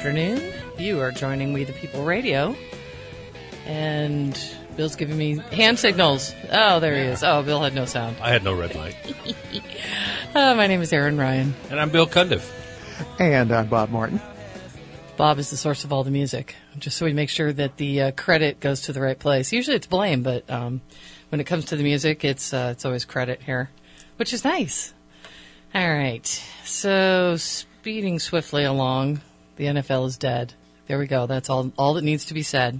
afternoon. You are joining We the People Radio. And Bill's giving me hand signals. Oh, there he is. Oh, Bill had no sound. I had no red light. My name is Erin Ryan. And I'm Bill Cundiff. And I'm Bob Martin. Bob is the source of all the music, just so we make sure that the credit goes to the right place. Usually it's blame, but when it comes to the music, it's always credit here, which is nice. All right. So speeding swiftly along, the NFL is dead. There we go. That's all that needs to be said.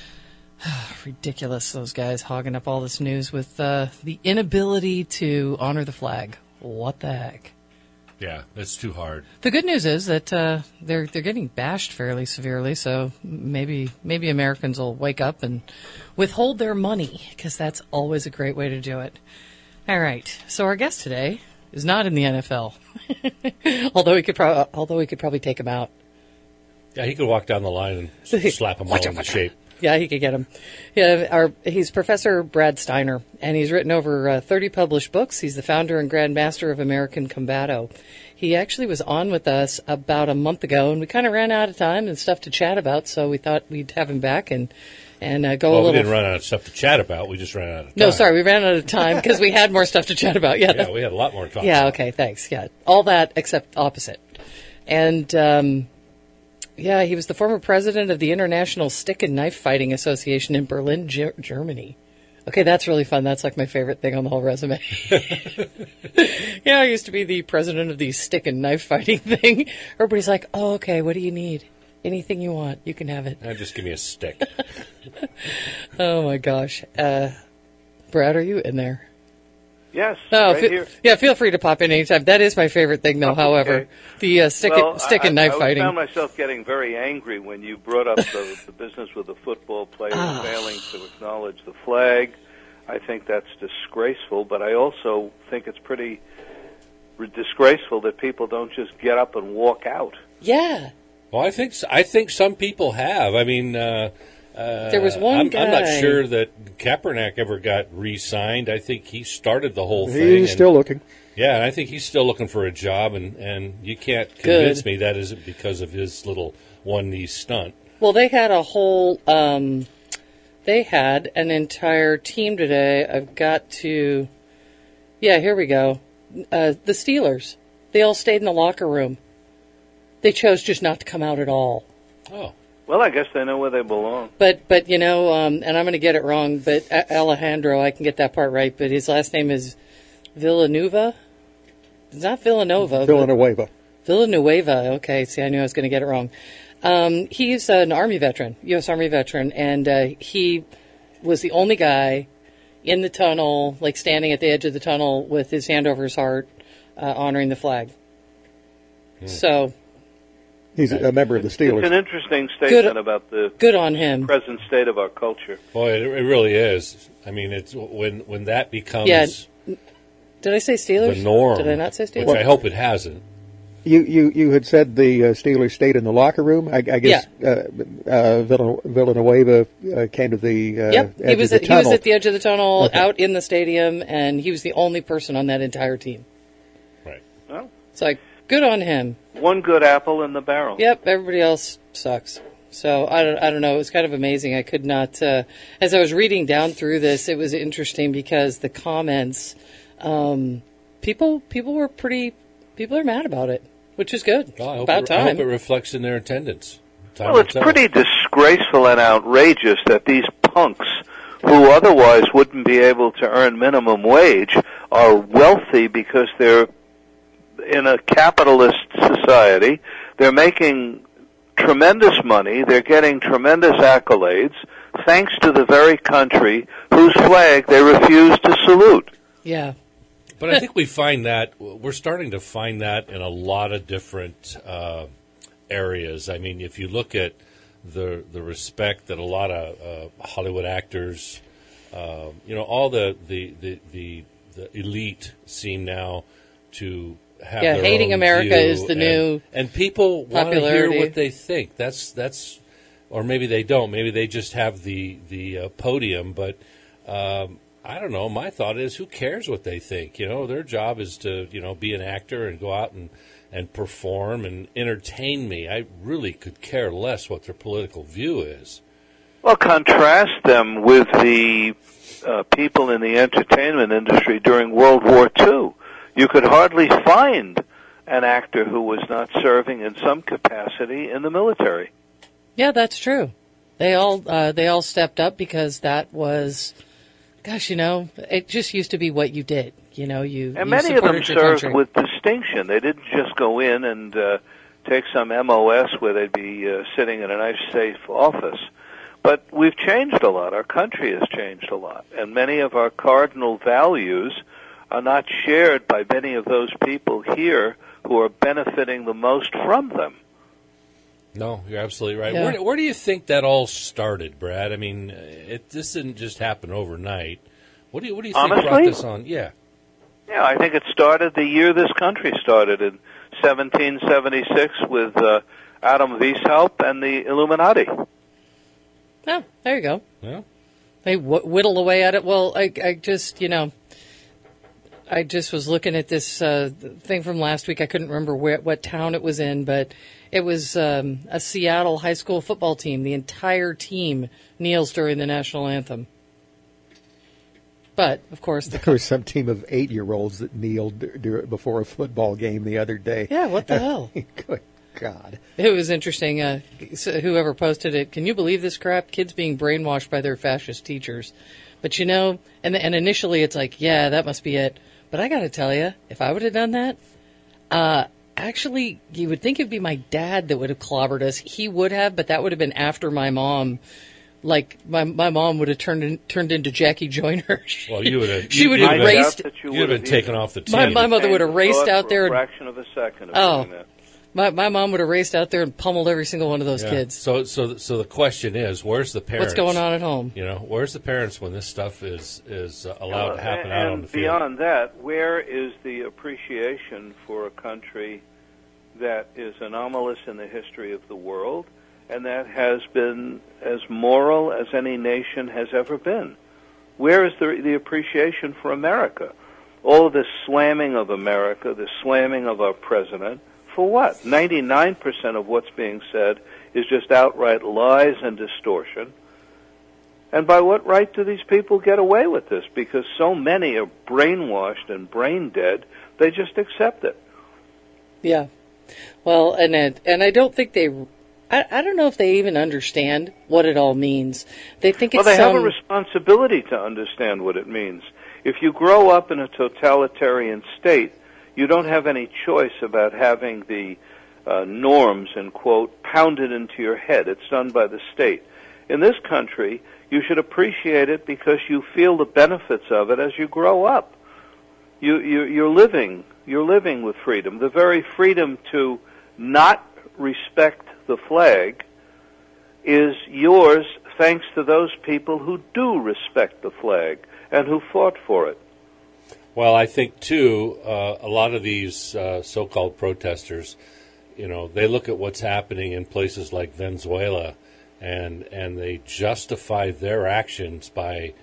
Ridiculous, those guys hogging up all this news with the inability to honor the flag. What the heck? Yeah, that's too hard. The good news is that they're getting bashed fairly severely, so maybe Americans will wake up and withhold their money, because that's always a great way to do it. All right, so our guest today is not in the NFL, although we could probably take him out. Yeah, he could walk down the line and slap them all into shape. Yeah, he could get him. Yeah, he's Professor Brad Steiner, and he's written over 30 published books. He's the founder and Grand Master of American Combato. He actually was on with us about a month ago, and we kind of ran out of time and stuff to chat about, so we thought we'd have him back and go a little... Well, we didn't run out of stuff to chat about. We just ran out of time. No, sorry, we ran out of time because we had more stuff to chat about. Yeah, we had a lot more to talk about. Yeah, okay, thanks. Yeah, all that except opposite. And... yeah, he was the former president of the International Stick and Knife Fighting Association in Berlin, Germany. Okay, that's really fun. That's like my favorite thing on the whole resume. Yeah, I used to be the president of the stick and knife fighting thing. Everybody's like, oh, okay, what do you need? Anything you want, you can have it. Just give me a stick. Oh, my gosh. Brad, are you in there? Yes, oh, right here. Yeah, feel free to pop in anytime. That is my favorite thing, though, however. The stick and knife fighting. I found myself getting very angry when you brought up the business with the football players failing to acknowledge the flag. I think that's disgraceful, but I also think it's pretty disgraceful that people don't just get up and walk out. Yeah. Well, I think some people have. I mean... there was one guy. I'm not sure that Kaepernick ever got re-signed. I think he started the whole thing. He's still looking. Yeah, and I think he's still looking for a job, and you can't convince me that isn't because of his little one-knee stunt. Well, they had a whole, they had an entire team today. I've got to, yeah, here we go. The Steelers, they all stayed in the locker room. They chose just not to come out at all. Oh. Well, I guess they know where they belong. But you know, and I'm going to get it wrong, but Alejandro, I can get that part right, but his last name is Villanueva? It's not Villanova. Villanueva. Villanueva, okay. See, I knew I was going to get it wrong. He's an Army veteran, U.S. Army veteran, and he was the only guy in the tunnel, like standing at the edge of the tunnel with his hand over his heart, honoring the flag. So... He's a member of the Steelers. It's an interesting statement about the good on him. Present state of our culture. Boy, it really is. I mean, it's when that becomes Did I say Steelers? The norm. Did I not say Steelers? Which I hope it hasn't. You had said the Steelers stayed in the locker room. I guess Villanueva came to the edge he was of the tunnel. He was at the edge of the tunnel, out in the stadium, and he was the only person on that entire team. Right. Well, it's like, good on him. One good apple in the barrel. Yep, everybody else sucks. So I don't know. It was kind of amazing. I could not. As I was reading down through this, it was interesting because the comments, people are mad about it, which is good. Well, about time. I hope it reflects in their attendance. Well, it's pretty disgraceful and outrageous that these punks, who otherwise wouldn't be able to earn minimum wage, are wealthy because they're in a capitalist society. They're making tremendous money. They're getting tremendous accolades thanks to the very country whose flag they refuse to salute. Yeah. But I think we're starting to find that in a lot of different areas. I mean, if you look at the respect that a lot of Hollywood actors, all the elite seem now to have their hating own America view, is the new and people want to hear popularity. what they think. That's or maybe they don't. Maybe they just have the podium. But I don't know. My thought is, who cares what they think? Their job is to be an actor and go out and and perform and entertain me. I really could care less what their political view is. Well, contrast them with the people in the entertainment industry during World War II. You could hardly find an actor who was not serving in some capacity in the military. Yeah, that's true. They all stepped up because that was, gosh, it just used to be what you did. And many of them served with distinction. They didn't just go in and take some MOS where they'd be sitting in a nice, safe office. But we've changed a lot. Our country has changed a lot. And many of our cardinal values are not shared by many of those people here who are benefiting the most from them. No, you're absolutely right. Yeah. Where do you think that all started, Brad? I mean, this didn't just happen overnight. What do you think Honestly? brought this on? Yeah. Yeah, I think it started the year this country started, in 1776, with Adam Weishaupt and the Illuminati. Oh, there you go. Yeah. They whittle away at it. Well, I just, I just was looking at this thing from last week. I couldn't remember what town it was in, but it was a Seattle high school football team. The entire team kneels during the national anthem. But, of course... There was some team of 8-year-olds that kneeled before a football game the other day. Yeah, what the hell? Good God. It was interesting. So whoever posted it, can you believe this crap? Kids being brainwashed by their fascist teachers. But and initially it's like, yeah, that must be it. But I got to tell you, if I would have done that, actually, you would think it'd be my dad that would have clobbered us. He would have, but that would have been after my mom. Like, my mom would have turned into Jackie Joyner. Well, you would have. She would have raced. You'd have been taken off the team. My mother would have raced out there. A fraction of a second of doing that. My mom would have raced out there and pummeled every single one of those kids. So the question is, where's the parents? What's going on at home? Where's the parents when this stuff is allowed to happen out on the field? And beyond that, where is the appreciation for a country that is anomalous in the history of the world and that has been as moral as any nation has ever been? Where is the appreciation for America? All of this slamming of America, the slamming of our president. For what? 99% of what's being said is just outright lies and distortion. And by what right do these people get away with this? Because so many are brainwashed and brain dead, they just accept it. Yeah. Well, and I don't think I don't know if they even understand what it all means. They think it's they have a responsibility to understand what it means. If you grow up in a totalitarian state, you don't have any choice about having the norms, and quote, pounded into your head. It's done by the state. In this country, you should appreciate it because you feel the benefits of it as you grow up. You're living with freedom. The very freedom to not respect the flag is yours thanks to those people who do respect the flag and who fought for it. Well, I think, too, a lot of these so-called protesters, they look at what's happening in places like Venezuela, and they justify their actions by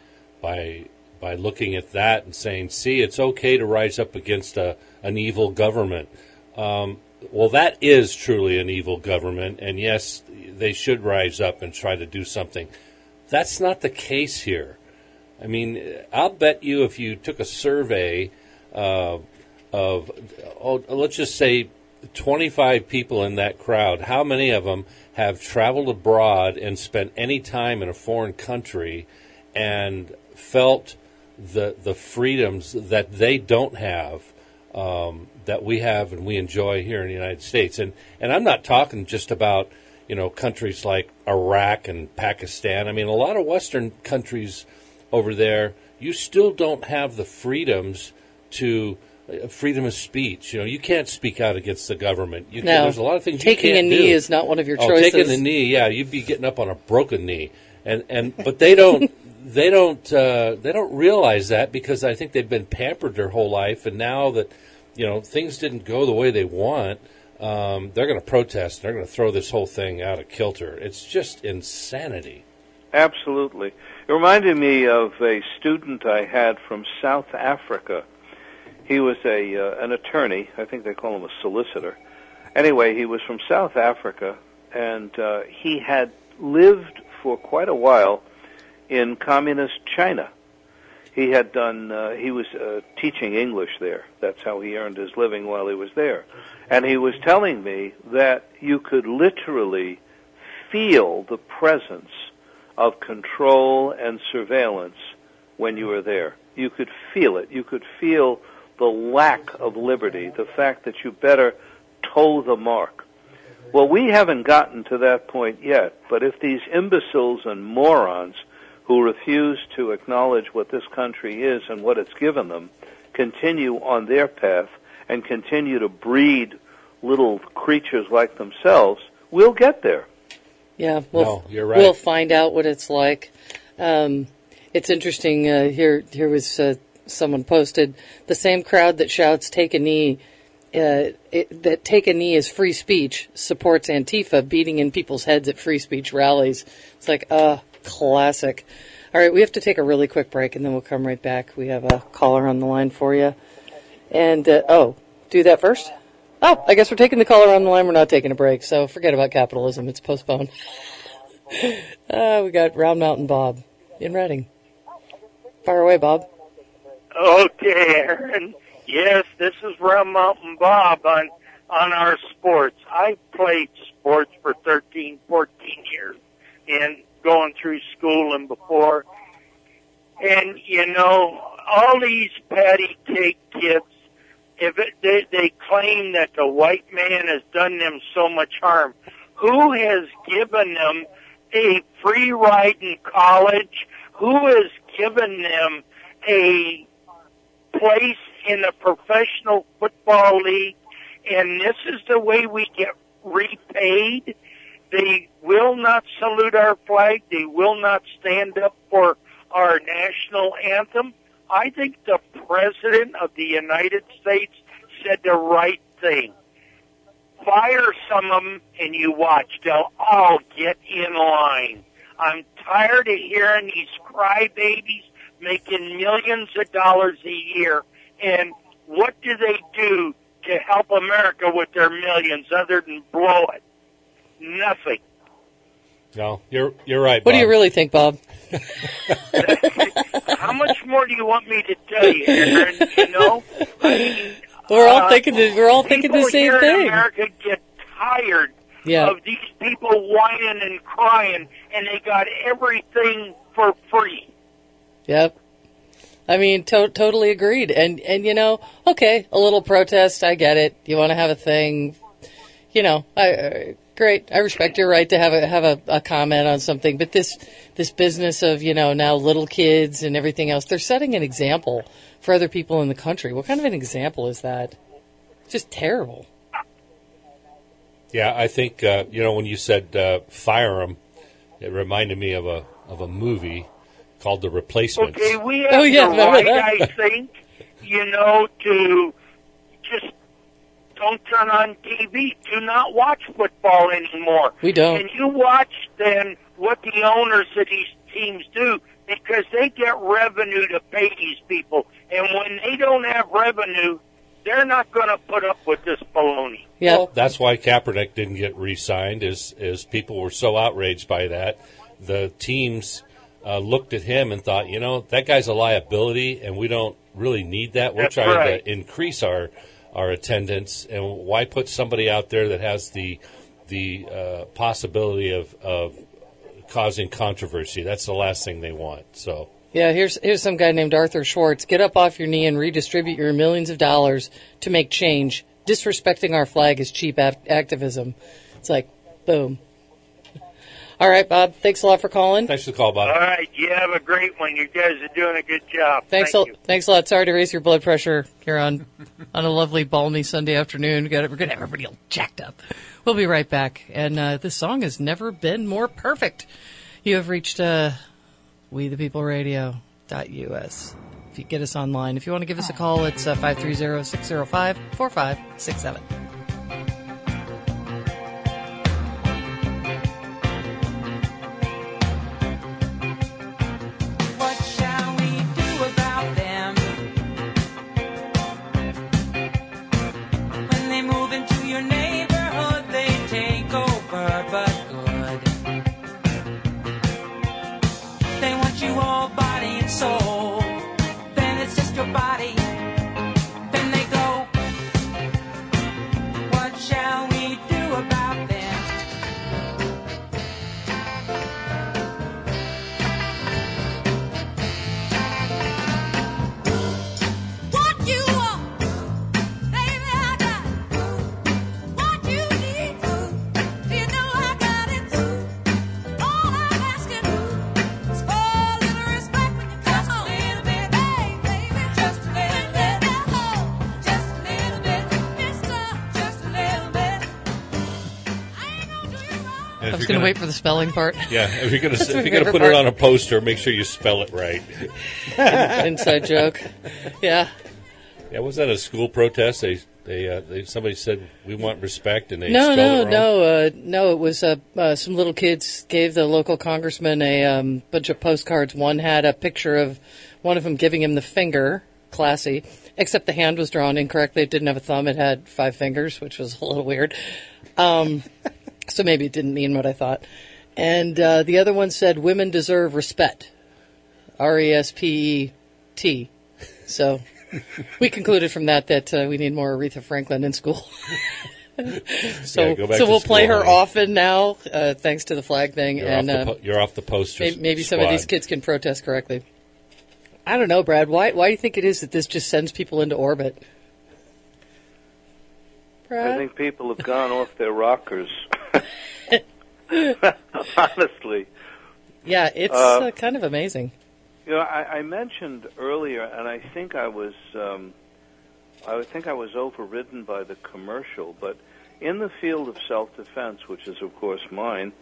looking at that and saying, see, it's okay to rise up against an evil government. Well, that is truly an evil government, and yes, they should rise up and try to do something. That's not the case here. I mean, I'll bet you if you took a survey of let's just say 25 people in that crowd, how many of them have traveled abroad and spent any time in a foreign country and felt the freedoms that they don't have, that we have and we enjoy here in the United States? And I'm not talking just about, countries like Iraq and Pakistan. I mean, a lot of Western countries over there, you still don't have the freedoms to freedom of speech. You can't speak out against the government. There's a lot of things taking you can't a knee do. Is not one of your choices. Taking a knee, yeah, you'd be getting up on a broken knee, but they don't they don't realize that because I think they've been pampered their whole life, and now that things didn't go the way they want, they're going to protest. They're going to throw this whole thing out of kilter. It's just insanity. Absolutely. It reminded me of a student I had from South Africa. He was an attorney. I think they call him a solicitor. Anyway, he was from South Africa, and he had lived for quite a while in communist China. He had done. He was teaching English there. That's how he earned his living while he was there. And he was telling me that you could literally feel the presence of control and surveillance when you were there. You could feel it. You could feel the lack of liberty, the fact that you better toe the mark. Well, we haven't gotten to that point yet, but if these imbeciles and morons who refuse to acknowledge what this country is and what it's given them continue on their path and continue to breed little creatures like themselves, we'll get there. Yeah, you're right. We'll find out what it's like. It's interesting. Here was someone posted the same crowd that shouts "Take a knee." That "Take a knee" is free speech supports Antifa beating in people's heads at free speech rallies. It's like classic. All right, we have to take a really quick break, and then we'll come right back. We have a caller on the line for you. And, do that first? Oh, I guess we're taking the caller on the line. We're not taking a break, so forget about capitalism. It's postponed. We got Round Mountain Bob in Reading. Fire away, Bob. Okay, Aaron. Yes, this is Round Mountain Bob on our sports. I played sports for 13, 14 years and going through school and before. And, all these patty cake kids, they claim that the white man has done them so much harm. Who has given them a free ride in college? Who has given them a place in a professional football league? And this is the way we get repaid. They will not salute our flag. They will not stand up for our national anthem. I think the President of the United States said the right thing. Fire some of them and you watch. They'll all get in line. I'm tired of hearing these crybabies making millions of dollars a year. And what do they do to help America with their millions other than blow it? Nothing. No, you're right, Bob. What do you really think, Bob? How much more do you want me to tell you, Aaron? We're all thinking the same thing. People here in thing. America get tired of these people whining and crying, and they got everything for free. Yep. I mean, totally agreed. And okay, a little protest, I get it. You want to have a thing, great. I respect your right to have a comment on something, but this business of now little kids and everything else, they're setting an example for other people in the country. What kind of an example is that? It's just terrible. Yeah, I think when you said fire them, it reminded me of a movie called The Replacements. Okay, we have the right, I think, to just don't turn on TV. Do not watch football anymore. We don't. And you watch then what the owners of these teams do, because they get revenue to pay these people. And when they don't have revenue, they're not going to put up with this baloney. Yeah. Well, that's why Kaepernick didn't get re-signed, is people were so outraged by that. The teams looked at him and thought, that guy's a liability, and we don't really need that. We're trying to increase our attendance, and why put somebody out there that has the possibility of causing controversy? That's the last thing they want. So yeah, here's some guy named Arthur Schwartz. Get up off your knee and redistribute your millions of dollars to make change. Disrespecting our flag is cheap activism. It's like, boom. All right, Bob. Thanks a lot for calling. Thanks for the call, Bob. All right, you have a great one. You guys are doing a good job. Thanks a lot. Sorry to raise your blood pressure here on a lovely balmy Sunday afternoon. We're gonna have everybody all jacked up. We'll be right back. And this song has never been more perfect. You have reached WeThePeopleRadio.us. If you get us online, if you want to give us a call, it's 530-605-4567. What shall we do about them? going to wait for the spelling part. Yeah, if you're going That's my to favorite put part. it on a poster, make sure you spell it right. Inside joke. Yeah. Yeah, was that a school protest? They somebody said we want respect, and they No, spelled it wrong? no. It was some little kids gave the local congressman a bunch of postcards. One had a picture of one of them giving him the finger, classy, except the hand was drawn incorrectly. It didn't have a thumb. It had 5 fingers, which was a little weird. So maybe it didn't mean what I thought. And the other one said, "Women deserve respect." RESPET. So we concluded from that we need more Aretha Franklin in school. So, Yeah, go back so to we'll play school, her honey. often now, thanks to the flag thing. You're off the poster. Maybe some of these kids can protest correctly. I don't know, Brad. Why do you think it is that this just sends people into orbit? Brad? I think people have gone off their rockers. Honestly. Yeah, it's kind of amazing. You know, I mentioned earlier, and I think I was overridden by the commercial, but in the field of self-defense, which is of course mine,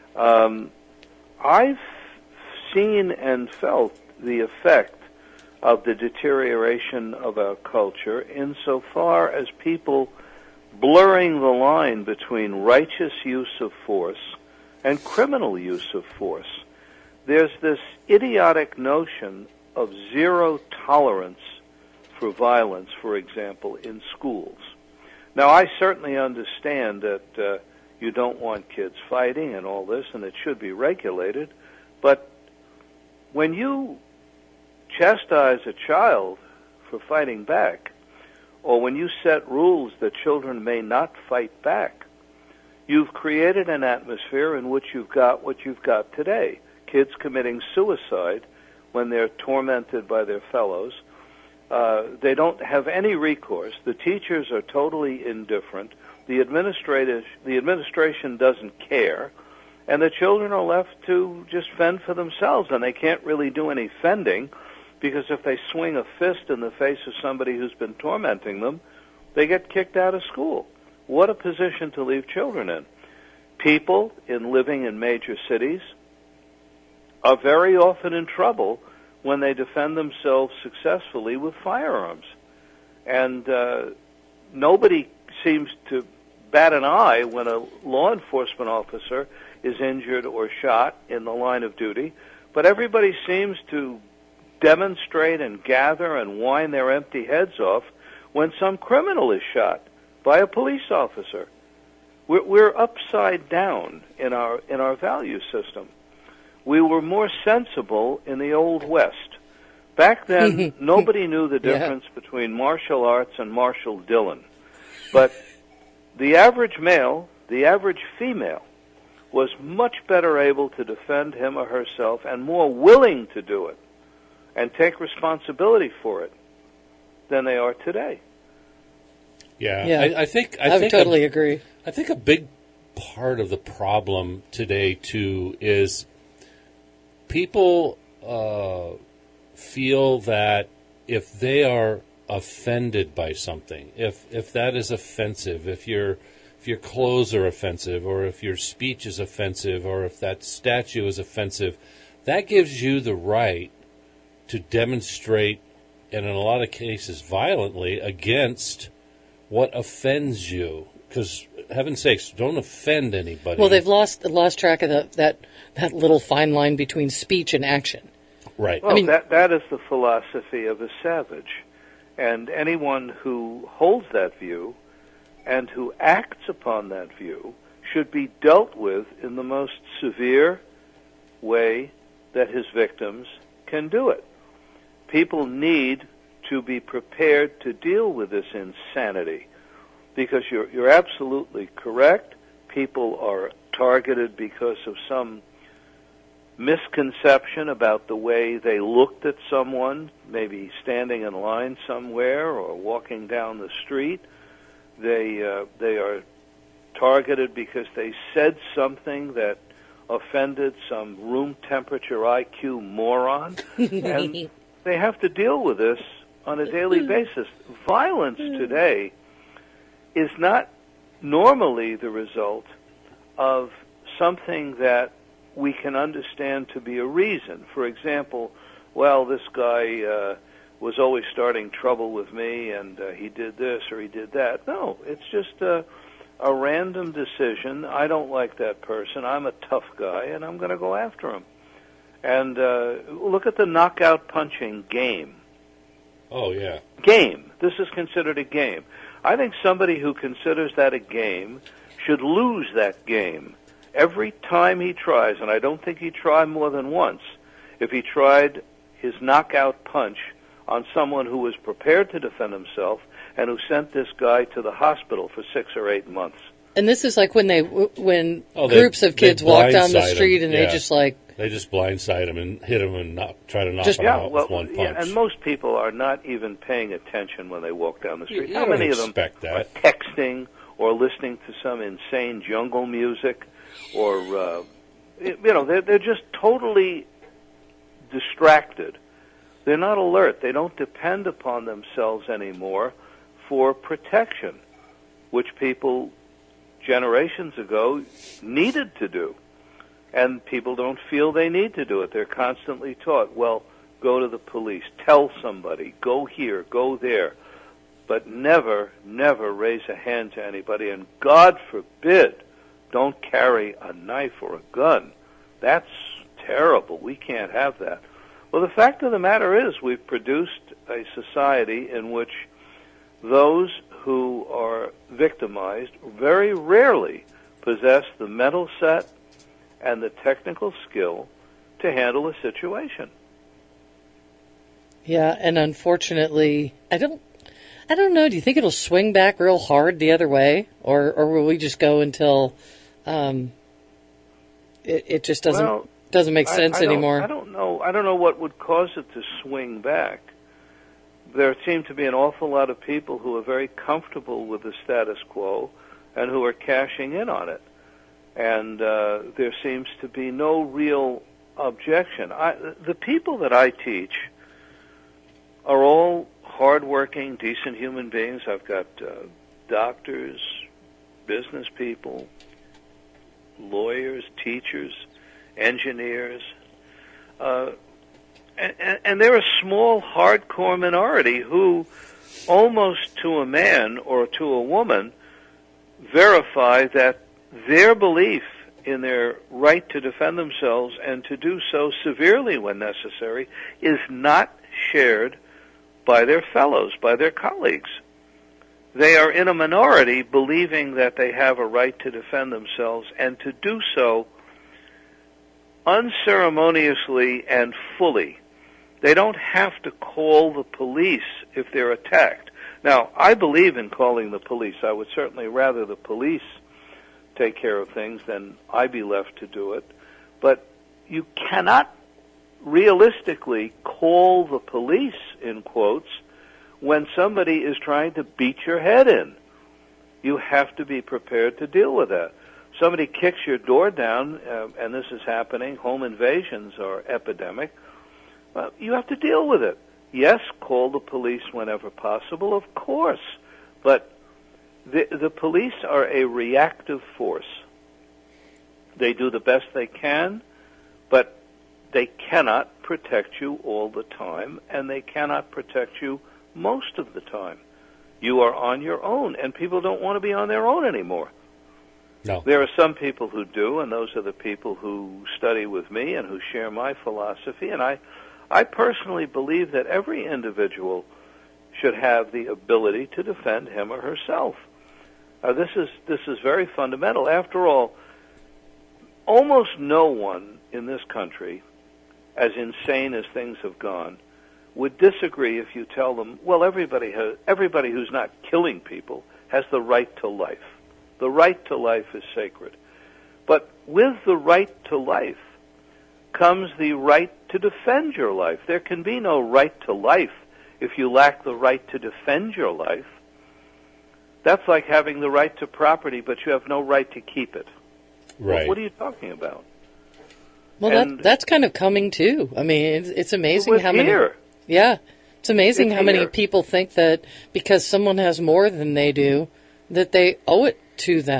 I've seen and felt the effect of the deterioration of our culture insofar as people blurring the line between righteous use of force and criminal use of force. There's this idiotic notion of zero tolerance for violence, for example, in schools. Now, I certainly understand that you don't want kids fighting and all this, and it should be regulated, but when you chastise a child for fighting back, or when you set rules that children may not fight back, you've created an atmosphere in which you've got what you've got today. Kids committing suicide when they're tormented by their fellows. They don't have any recourse. The teachers are totally indifferent. The administration doesn't care. And the children are left to just fend for themselves, and they can't really do any fending because if they swing a fist in the face of somebody who's been tormenting them, they get kicked out of school. What a position to leave children in. People living in major cities are very often in trouble when they defend themselves successfully with firearms. And nobody seems to bat an eye when a law enforcement officer is injured or shot in the line of duty, but everybody seems to demonstrate and gather and whine their empty heads off when some criminal is shot by a police officer. We're upside down in our value system. We were more sensible in the Old West. Back then, nobody knew the difference between martial arts and martial Dillon. But the average male, the average female, was much better able to defend him or herself and more willing to do it and take responsibility for it than they are today. Yeah. I think I would totally agree. I think a big part of the problem today, too, is people feel that if they are offended by something, if that is offensive, if your clothes are offensive, or if your speech is offensive, or if that statue is offensive, that gives you the right to demonstrate, and in a lot of cases violently, against what offends you. Because, heaven's sakes, don't offend anybody. Well, they've lost track of that little fine line between speech and action. Right. Well, that is the philosophy of a savage. And anyone who holds that view and who acts upon that view should be dealt with in the most severe way that his victims can do it. People need to be prepared to deal with this insanity because you're absolutely correct. People are targeted because of some misconception about the way they looked at someone, maybe standing in line somewhere or walking down the street. They are targeted because they said something that offended some room temperature IQ moron, and they have to deal with this on a daily basis. Violence today is not normally the result of something that we can understand to be a reason. For example, well, this guy was always starting trouble with me, and he did this or he did that. No, it's just a random decision. I don't like that person. I'm a tough guy, and I'm going to go after him. And look at the knockout punching game. Oh, yeah. Game. This is considered a game. I think somebody who considers that a game should lose that game every time he tries, and I don't think he'd try more than once, if he tried his knockout punch on someone who was prepared to defend himself and who sent this guy to the hospital for 6 or 8 months. And this is like when groups of kids walk down the street and they just blindside him and hit him and try to knock him out with one punch. Yeah, and most people are not even paying attention when they walk down the street. How many of them are texting or listening to some insane jungle music, or they're just totally distracted. They're not alert. They don't depend upon themselves anymore for protection, which people generations ago needed to do. And people don't feel they need to do it. They're constantly taught, well, go to the police, tell somebody, go here, go there. But never, never raise a hand to anybody. And God forbid, don't carry a knife or a gun. That's terrible. We can't have that. Well, the fact of the matter is we've produced a society in which those who are victimized very rarely possess the mental set and the technical skill to handle a situation. Yeah, and unfortunately, I don't know. Do you think it'll swing back real hard the other way, or will we just go until it just doesn't make sense anymore? I don't know. I don't know what would cause it to swing back. There seem to be an awful lot of people who are very comfortable with the status quo and who are cashing in on it. And there seems to be no real objection. The people that I teach are all hardworking, decent human beings. I've got doctors, business people, lawyers, teachers, engineers, and they're a small, hardcore minority who, almost to a man or to a woman, verify that their belief in their right to defend themselves and to do so severely when necessary is not shared by their fellows, by their colleagues. They are in a minority believing that they have a right to defend themselves and to do so unceremoniously and fully. They don't have to call the police if they're attacked. Now, I believe in calling the police. I would certainly rather the police take care of things than I be left to do it. But you cannot realistically call the police, in quotes, when somebody is trying to beat your head in. You have to be prepared to deal with that. Somebody kicks your door down, and this is happening, home invasions are epidemic, you have to deal with it. Yes, call the police whenever possible, of course, but the police are a reactive force. They do the best they can, but they cannot protect you all the time, and they cannot protect you most of the time. You are on your own, and people don't want to be on their own anymore. No. There are some people who do, and those are the people who study with me and who share my philosophy, and I personally believe that every individual should have the ability to defend him or herself. This is very fundamental. After all, almost no one in this country, as insane as things have gone, would disagree if you tell them, well, everybody who's not killing people has the right to life. The right to life is sacred. But with the right to life comes the right to defend your life. There can be no right to life if you lack the right to defend your life. That's like having the right to property, but you have no right to keep it. Right. What are you talking about? Well, that's kind of coming too. I mean, it's amazing how many. Here. Yeah, it's amazing how many here. people think that because someone has more than they do, that they owe it to them.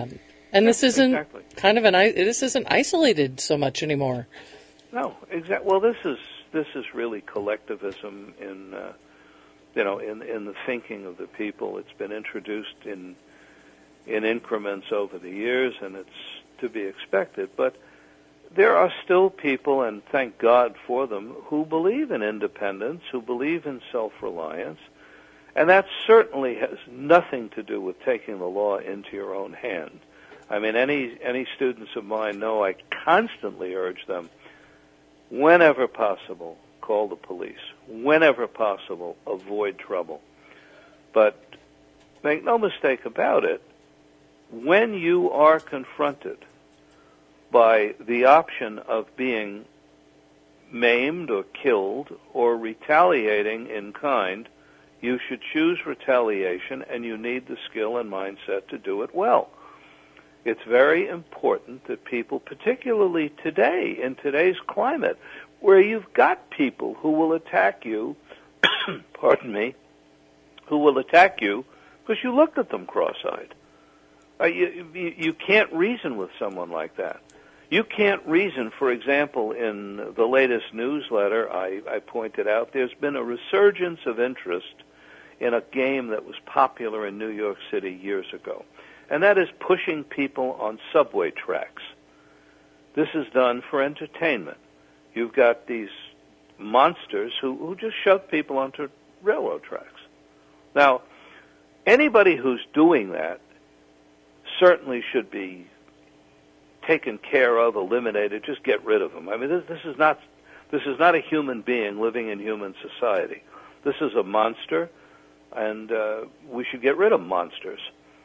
And this isn't exactly. kind of this isn't isolated so much anymore. No, exactly. Well, this is really collectivism in in the thinking of the people. It's been introduced in increments over the years, and it's to be expected. But there are still people, and thank God for them, who believe in independence, who believe in self-reliance, and that certainly has nothing to do with taking the law into your own hand. I mean, any students of mine know I constantly urge them, whenever possible, call the police. Whenever possible, avoid trouble. But make no mistake about it, when you are confronted by the option of being maimed or killed or retaliating in kind, you should choose retaliation, and you need the skill and mindset to do it well. It's very important that people, particularly today, in today's climate, where you've got people who will attack you, pardon me, who will attack you because you looked at them cross-eyed. You can't reason with someone like that. You can't reason, for example, in the latest newsletter, I pointed out there's been a resurgence of interest in a game that was popular in New York City years ago, and that is pushing people on subway tracks. This is done for entertainment. You've got these monsters who just shove people onto railroad tracks. Now, anybody who's doing that certainly should be taken care of, eliminated, just get rid of them. I mean, this is not a human being living in human society. This is a monster, and we should get rid of monsters.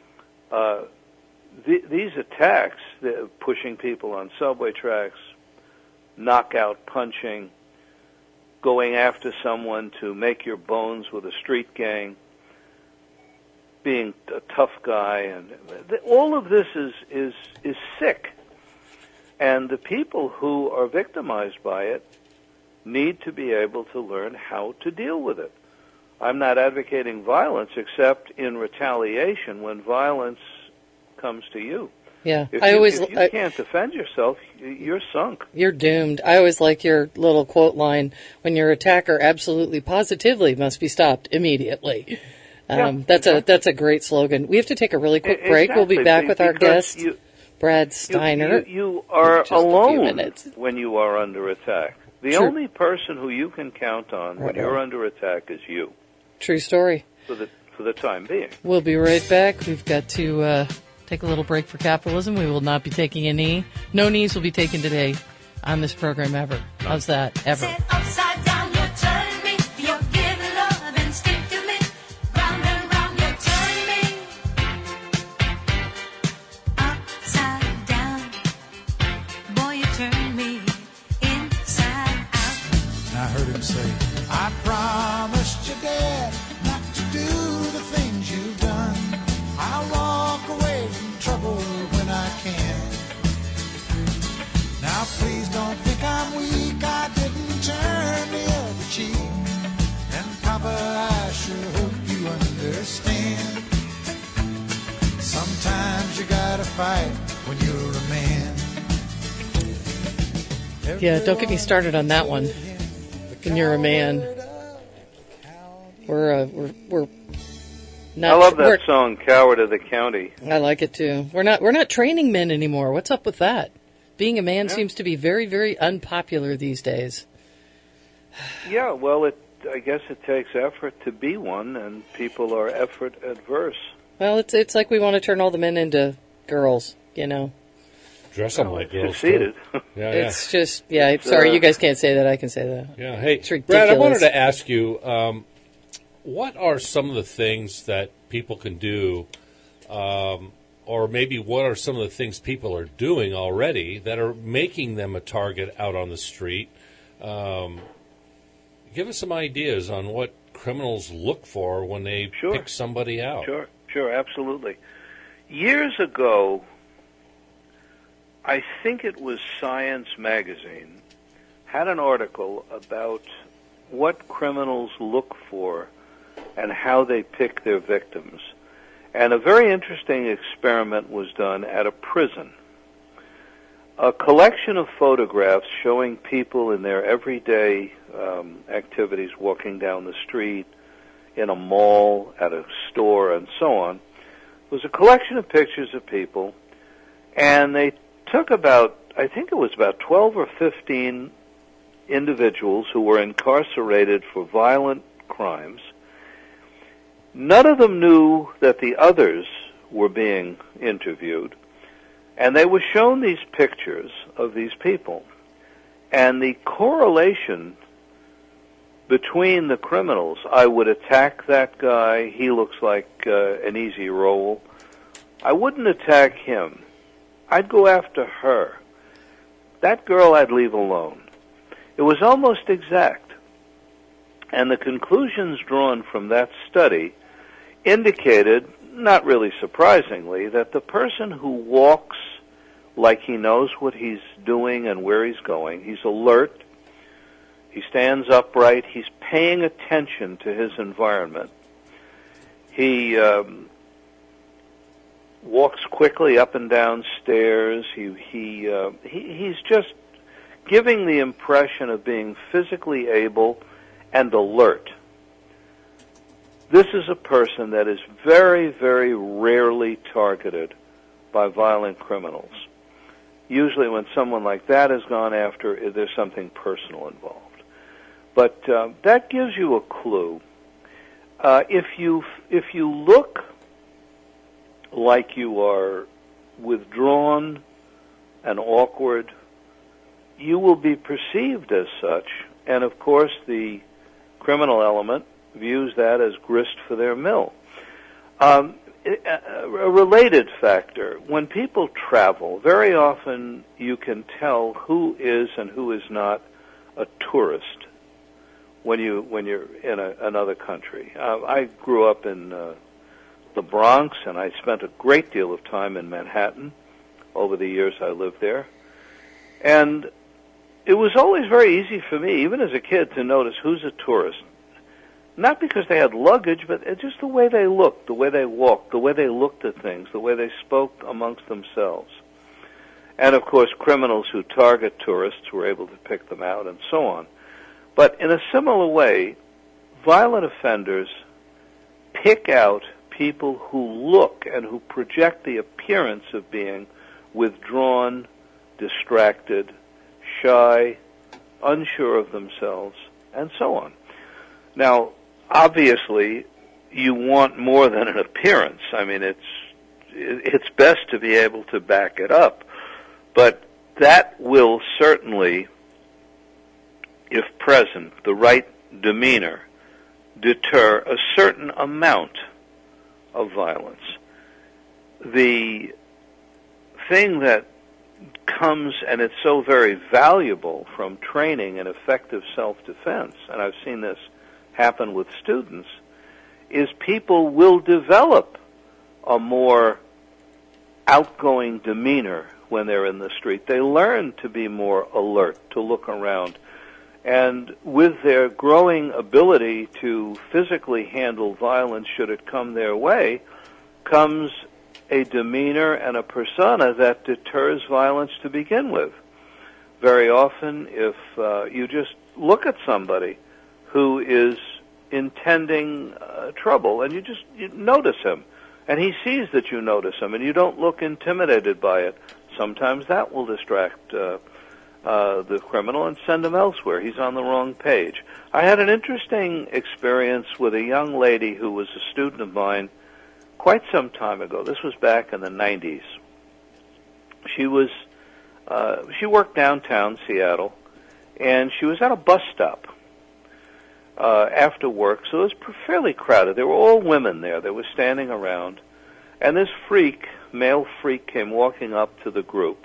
These attacks, pushing people on subway tracks, knockout punching, going after someone to make your bones with a street gang, being a tough guy, and all of this is sick. And the people who are victimized by it need to be able to learn how to deal with it. I'm not advocating violence except in retaliation when violence comes to you. Yeah, If you can't defend yourself, you're sunk. You're doomed. I always like your little quote line, when your attacker absolutely positively must be stopped immediately. That's a great slogan. We have to take a really quick break. Exactly. We'll be back with our guest, Brad Steiner. You are alone minutes. when you are under attack. The True. only person who you can count on when you're under attack is you. True story. For the time being. We'll be right back. We've got to take a little break for capitalism. We will not be taking a knee. No knees will be taken today on this program ever. How's that? Ever. Sit upside down, you turn me. You're giving love instinctively. Round and round, you turn me. Upside down. Boy, you turn me inside out. And I heard him say, I promised your dad not to do the things you've done. I'll walk away from trouble when I can. Now please don't think I'm weak, I didn't turn the other cheek. And Papa, I sure hope you understand. Sometimes you gotta fight when you're a man. Yeah, don't get me started on that one. When you're a man. We're not. I love that song, "Coward of the County." I like it too. We're not training men anymore. What's up with that? Being a man seems to be very, very unpopular these days. Yeah, well, I guess it takes effort to be one, and people are effort adverse. Well, it's like we want to turn all the men into girls, you know. Dress them like girls. Conceited. Yeah, It's just, sorry, you guys can't say that. I can say that. Yeah. Hey, It's ridiculous. Brad, I wanted to ask you, what are some of the things that people can do, or maybe what are some of the things people are doing already that are making them a target out on the street? Give us some ideas on what criminals look for when they pick somebody out. Sure, absolutely. Years ago, I think it was Science Magazine, had an article about what criminals look for and how they pick their victims. And a very interesting experiment was done at a prison. A collection of photographs showing people in their everyday activities, walking down the street, in a mall, at a store, and so on, was a collection of pictures of people, and they took about, I think it was about 12 or 15 individuals who were incarcerated for violent crimes. None of them knew that the others were being interviewed, and they were shown these pictures of these people. And the correlation between the criminals, I would attack that guy, he looks like an easy roll. I wouldn't attack him. I'd go after her. That girl I'd leave alone. It was almost exact. And the conclusions drawn from that study indicated, not really surprisingly, that the person who walks like he knows what he's doing and where he's going, he's alert, he stands upright, he's paying attention to his environment, he walks quickly up and down stairs, he's just giving the impression of being physically able and alert. This is a person that is very, very rarely targeted by violent criminals. Usually when someone like that is gone after, there's something personal involved. But that gives you a clue. If you look like you are withdrawn and awkward, you will be perceived as such, and of course the criminal element views that as grist for their mill. A related factor, when people travel, very often you can tell who is and who is not a tourist when you're in another country. I grew up in the Bronx, and I spent a great deal of time in Manhattan over the years I lived there. And it was always very easy for me, even as a kid, to notice who's a tourist. Not because they had luggage, but just the way they looked, the way they walked, the way they looked at things, the way they spoke amongst themselves. And, of course, criminals who target tourists were able to pick them out and so on. But in a similar way, violent offenders pick out people who look and who project the appearance of being withdrawn, distracted, shy, unsure of themselves, and so on. Now, obviously, you want more than an appearance. I mean, it's best to be able to back it up. But that will certainly, if present, the right demeanor, deter a certain amount of violence. The thing that comes, and it's so very valuable from training in effective self-defense, and I've seen this happen with students, is people will develop a more outgoing demeanor when they're in the street. They learn to be more alert, to look around. And with their growing ability to physically handle violence should it come their way, comes a demeanor and a persona that deters violence to begin with. Very often, if you just look at somebody who is intending trouble, and you notice him, and he sees that you notice him, and you don't look intimidated by it, sometimes that will distract the criminal and send him elsewhere. He's on the wrong page. I had an interesting experience with a young lady who was a student of mine quite some time ago. This was back in the 90s. She worked downtown Seattle, and she was at a bus stop after work, so it was fairly crowded. There were all women there. They were standing around, and this male freak, came walking up to the group,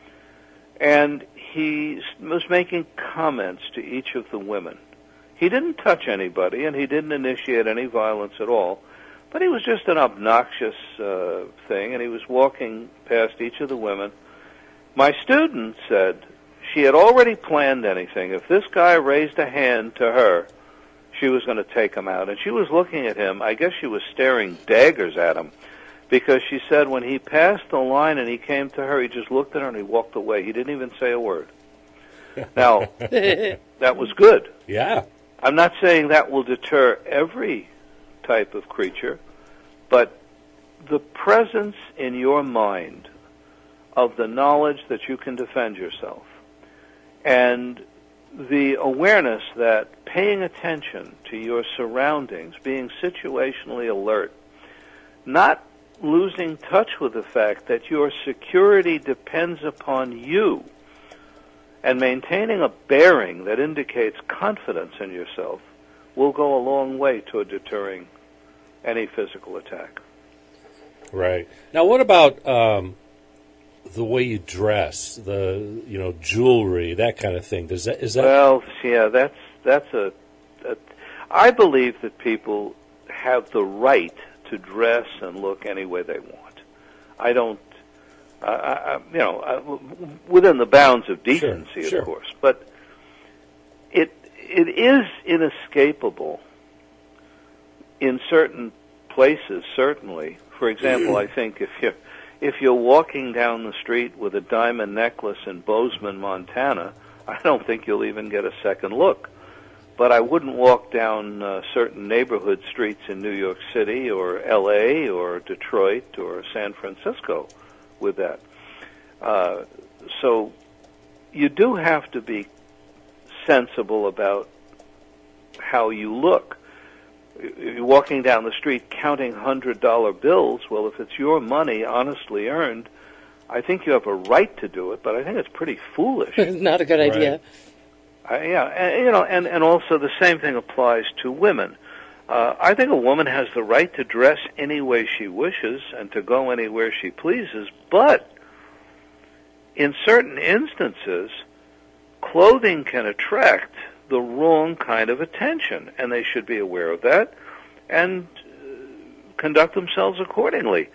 and he was making comments to each of the women. He didn't touch anybody, and he didn't initiate any violence at all, but he was just an obnoxious thing, and he was walking past each of the women. My student said she had already planned anything. If this guy raised a hand to her, she was going to take him out. And she was looking at him. I guess she was staring daggers at him. because she said when he passed the line and he came to her, he just looked at her and he walked away. He didn't even say a word. Now, that was good. Yeah. I'm not saying that will deter every type of creature, but the presence in your mind of the knowledge that you can defend yourself and the awareness that paying attention to your surroundings, being situationally alert, not losing touch with the fact that your security depends upon you, and maintaining a bearing that indicates confidence in yourself will go a long way toward deterring any physical attack. Right. Now, what about the way you dress, the jewelry, that kind of thing? Is that? Well, yeah, that's a. I believe that people have the right to dress and look any way they want. I don't. Within the bounds of decency, Sure. of course, but it is inescapable in certain places. Certainly, for example, I think if you're walking down the street with a diamond necklace in Bozeman, Montana, I don't think you'll even get a second look. But I wouldn't walk down certain neighborhood streets in New York City or L.A. or Detroit or San Francisco with that. So you do have to be sensible about how you look. If you're walking down the street counting $100 bills, well, if it's your money honestly earned, I think you have a right to do it, but I think it's pretty foolish. Not a good idea. And also the same thing applies to women. I think a woman has the right to dress any way she wishes and to go anywhere she pleases, but in certain instances, clothing can attract the wrong kind of attention, and they should be aware of that and conduct themselves accordingly.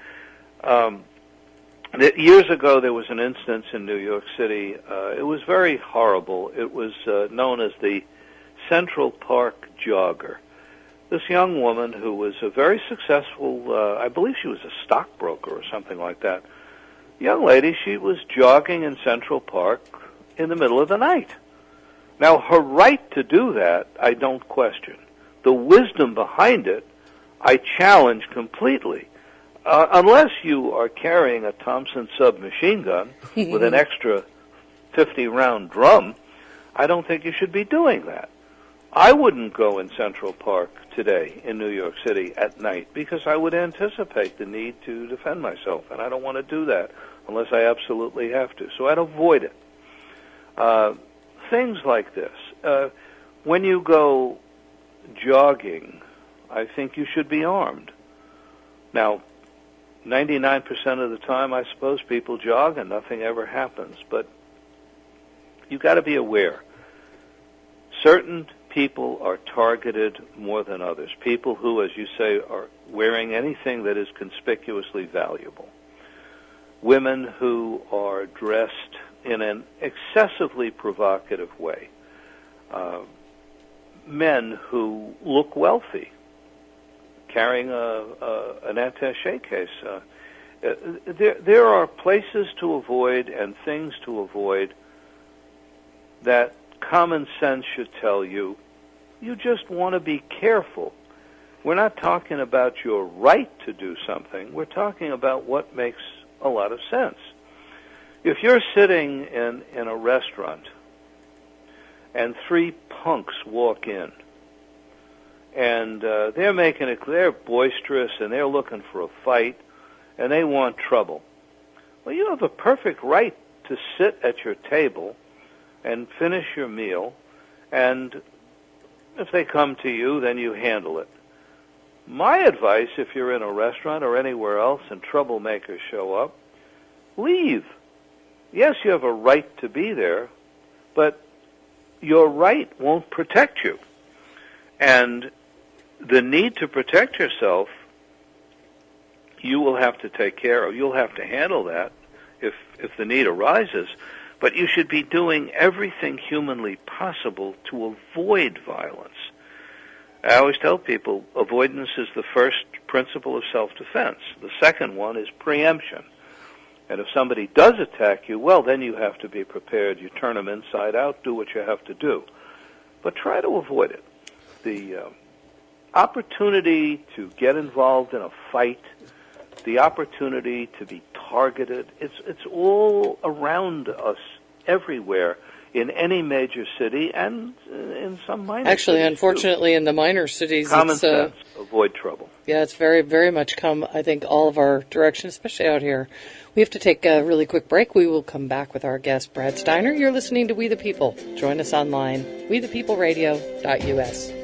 Years ago, there was an instance in New York City. It was very horrible. It was known as the Central Park Jogger. This young woman who was a very successful, I believe she was a stockbroker or something like that. Young lady, she was jogging in Central Park in the middle of the night. Now, her right to do that, I don't question. The wisdom behind it, I challenge completely. Unless you are carrying a Thompson submachine gun with an extra 50-round drum, I don't think you should be doing that. I wouldn't go in Central Park today in New York City at night because I would anticipate the need to defend myself, and I don't want to do that unless I absolutely have to. So I'd avoid it. Things like this. When you go jogging, I think you should be armed. Now, 99% of the time, I suppose people jog and nothing ever happens, but you've got to be aware. Certain people are targeted more than others. People who, as you say, are wearing anything that is conspicuously valuable. Women who are dressed in an excessively provocative way. Men who look wealthy, carrying an attaché case. There are places to avoid and things to avoid that common sense should tell you. You just want to be careful. We're not talking about your right to do something. We're talking about what makes a lot of sense. If you're sitting in a restaurant and three punks walk in, and they're boisterous and they're looking for a fight and they want trouble, well, you have a perfect right to sit at your table and finish your meal, and if they come to you, then you handle it. My advice, if you're in a restaurant or anywhere else and troublemakers show up, leave. Yes, you have a right to be there, but your right won't protect you. And the need to protect yourself, you will have to take care of. You'll have to handle that if the need arises. But you should be doing everything humanly possible to avoid violence. I always tell people avoidance is the first principle of self-defense. The second one is preemption. And if somebody does attack you, well, then you have to be prepared. You turn them inside out, do what you have to do. But try to avoid it. The opportunity to get involved in a fight, the opportunity to be targeted, it's all around us everywhere in any major city and in some minor Actually, cities, unfortunately, in the minor cities, common it's, sense, avoid trouble. yeah, it's very, very much come, I think, all of our direction, especially out here. We have to take a really quick break. We will come back with our guest, Brad Steiner. You're listening to We the People. Join us online, wethepeopleradio.us.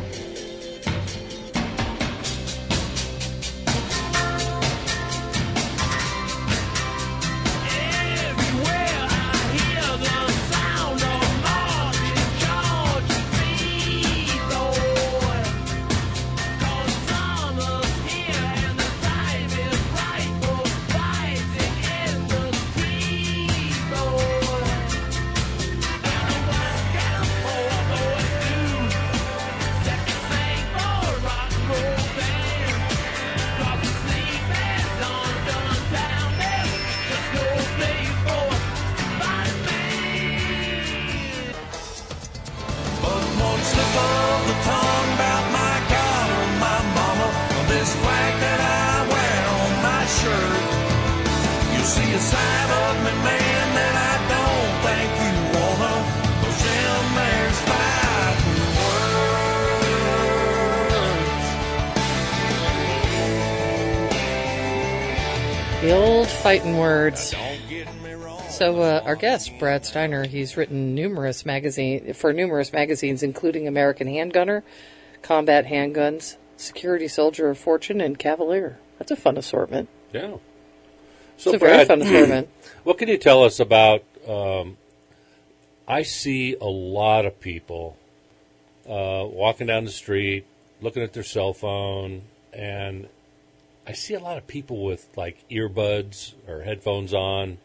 The old fighting words. So our guest, Brad Steiner, he's written numerous magazines, including American Handgunner, Combat Handguns, Security Soldier of Fortune, and Cavalier. That's a fun assortment. Yeah. So it's a very fun assortment. What can you tell us about, I see a lot of people walking down the street, looking at their cell phone, and I see a lot of people with, like, earbuds or headphones on,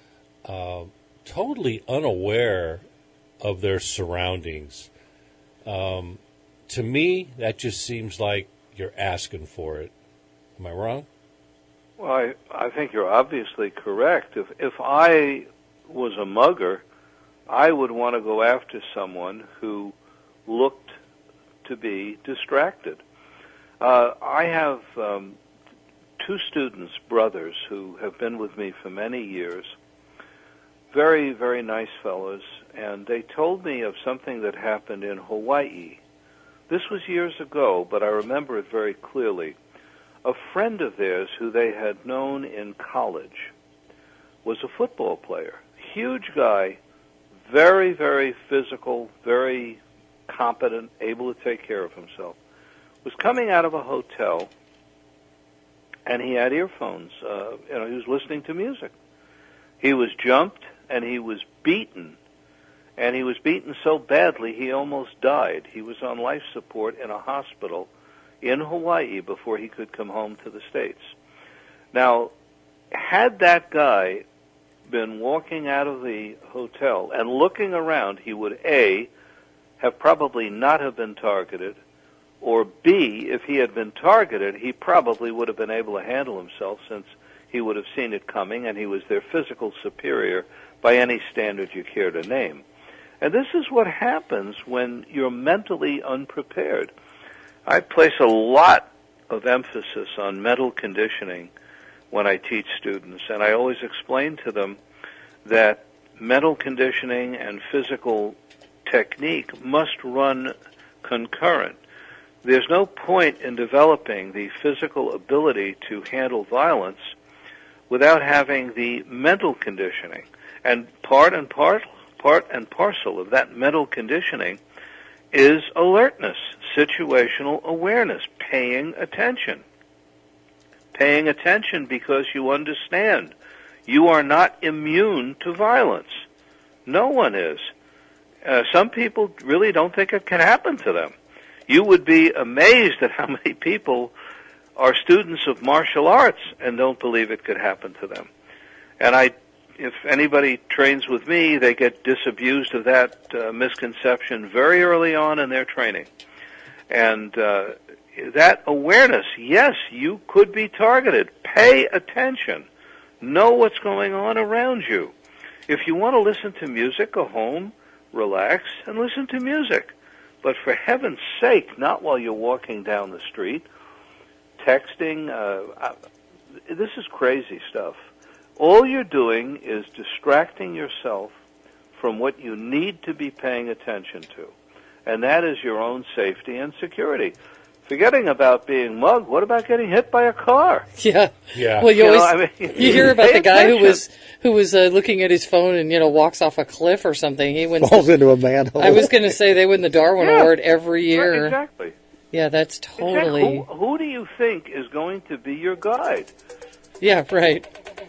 totally unaware of their surroundings. To me, that just seems like you're asking for it. Am I wrong? Well, I think you're obviously correct. If I was a mugger, I would want to go after someone who looked to be distracted. I have two students, brothers, who have been with me for many years. Very, very nice fellows, and they told me of something that happened in Hawaii. This was years ago, but I remember it very clearly. A friend of theirs who they had known in college was a football player. Huge guy, very, very physical, very competent, able to take care of himself. Was coming out of a hotel, and he had earphones. He was listening to music. He was jumped, and he was beaten. And he was beaten so badly he almost died. He was on life support in a hospital in Hawaii before he could come home to the States. Now, had that guy been walking out of the hotel and looking around, he would, A, have probably not have been targeted, or B, if he had been targeted, he probably would have been able to handle himself since he would have seen it coming and he was their physical superior by any standard you care to name. And this is what happens when you're mentally unprepared. I place a lot of emphasis on mental conditioning when I teach students, and I always explain to them that mental conditioning and physical technique must run concurrent. There's no point in developing the physical ability to handle violence without having the mental conditioning. And part and parcel of that mental conditioning is alertness, situational awareness, paying attention. Paying attention because you understand you are not immune to violence. No one is. Some people really don't think it can happen to them. You would be amazed at how many people are students of martial arts and don't believe it could happen to them. And if anybody trains with me, they get disabused of that misconception very early on in their training. And, that awareness, yes, you could be targeted. Pay attention. Know what's going on around you. If you want to listen to music, go home, relax, and listen to music. But for heaven's sake, not while you're walking down the street, texting. This is crazy stuff. All you're doing is distracting yourself from what you need to be paying attention to, and that is your own safety and security. Forgetting about being mugged, what about getting hit by a car? Yeah. Yeah. Well, you You know, always I mean, you hear about pay the guy attention. who was looking at his phone and walks off a cliff or something. He wins. Falls into a manhole. I was going to say they win the Darwin Yeah. Award every year. Right, exactly. Yeah, that's totally. Exactly. Who do you think is going to be your guide? Yeah, right.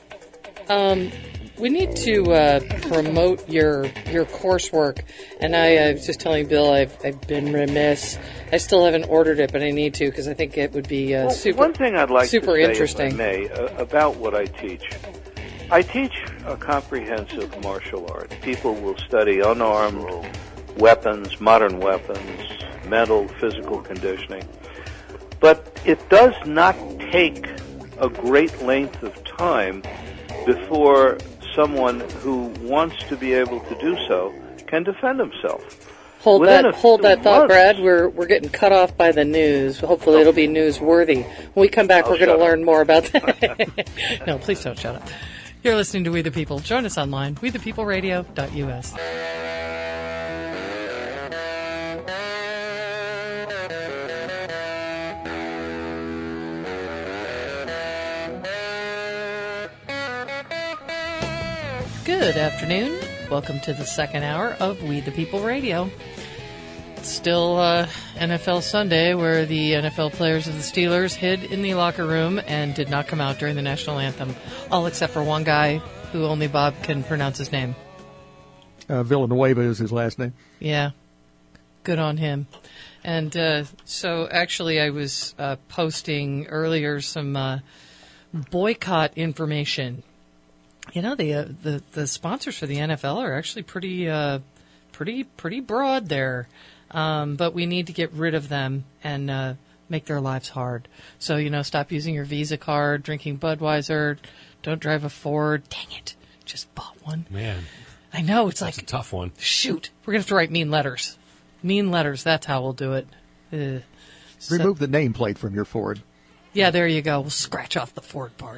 We need to promote your coursework, and I was just telling Bill I've been remiss. I still haven't ordered it, but I need to because I think it would be Well, super. one thing I'd like super to say, interesting. if I may, about what I teach. I teach a comprehensive martial art. People will study unarmed weapons, modern weapons, mental, physical conditioning. But it does not take a great length of time before someone who wants to be able to do so can defend himself. Hold Within that a hold few that thought, months. Brad. We're getting cut off by the news. Hopefully, it'll be newsworthy. When we come back, I'll we're going to shut up. learn more about that. No, please don't shut up. You're listening to We the People. Join us online, wethepeopleradio.us. Good afternoon. Welcome to the second hour of We the People Radio. It's still NFL Sunday, where the NFL players of the Steelers hid in the locker room and did not come out during the national anthem, all except for one guy who only Bob can pronounce his name. Villanueva is his last name. Yeah, good on him. And so actually I was posting earlier some boycott information. You know, the sponsors for the NFL are actually pretty broad there. But we need to get rid of them and make their lives hard. So, stop using your Visa card, drinking Budweiser, don't drive a Ford. Dang it, just bought one. Man, I know, it's that's a like, tough one. shoot, we're going to have to write mean letters. Mean letters, that's how we'll do it. So- Remove the nameplate from your Ford. yeah, there you go. We'll scratch off the Ford part.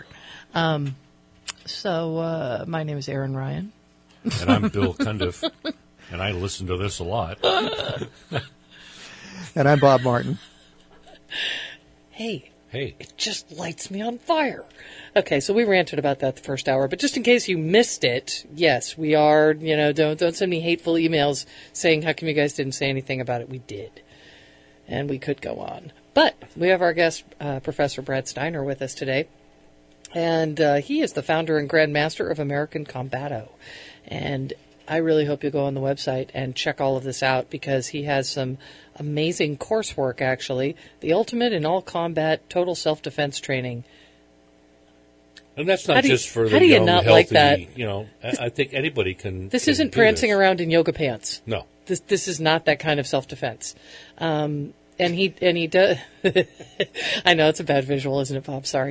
So my name is Aaron Ryan. And I'm Bill Cundiff, and I listen to this a lot. And I'm Bob Martin. Hey, Hey, it just lights me on fire. Okay, so we ranted about that the first hour, but just in case you missed it, yes, we are, don't send me hateful emails saying, how come you guys didn't say anything about it? We did. And we could go on. But we have our guest, Professor Brad Steiner, with us today. And he is the founder and Grand Master of American Combato. And I really hope you'll go on the website and check all of this out, because he has some amazing coursework, actually. The ultimate in all combat total self-defense training. and that's How not do you- just for how the do you young, not healthy. like that? I think anybody can. This can isn't do prancing this. around in yoga pants. No. This is not that kind of self-defense. And he does. I know it's a bad visual, isn't it, Bob? Sorry.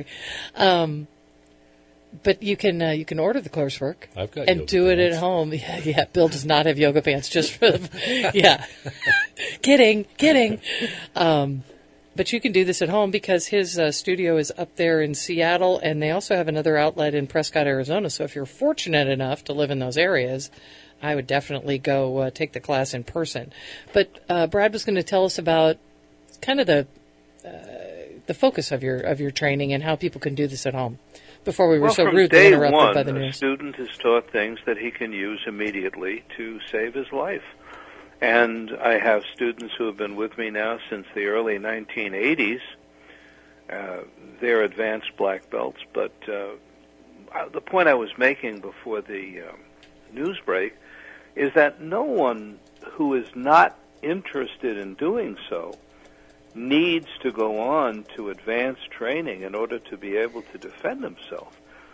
But you can order the coursework I've got and yoga do it at pants. home. Yeah, Bill does not have yoga pants. Just for the, yeah, kidding. But you can do this at home, because his studio is up there in Seattle, and they also have another outlet in Prescott, Arizona. So if you're fortunate enough to live in those areas, I would definitely go take the class in person. But Brad was going to tell us about kind of the focus of your training and how people can do this at home. Before we were so from rudely day interrupted one, by the a news. student is taught things that he can use immediately to save his life. And I have students who have been with me now since the early 1980s. They're advanced black belts, but the point I was making before the news break is that no one who is not interested in doing so needs to go on to advanced training in order to be able to defend himself.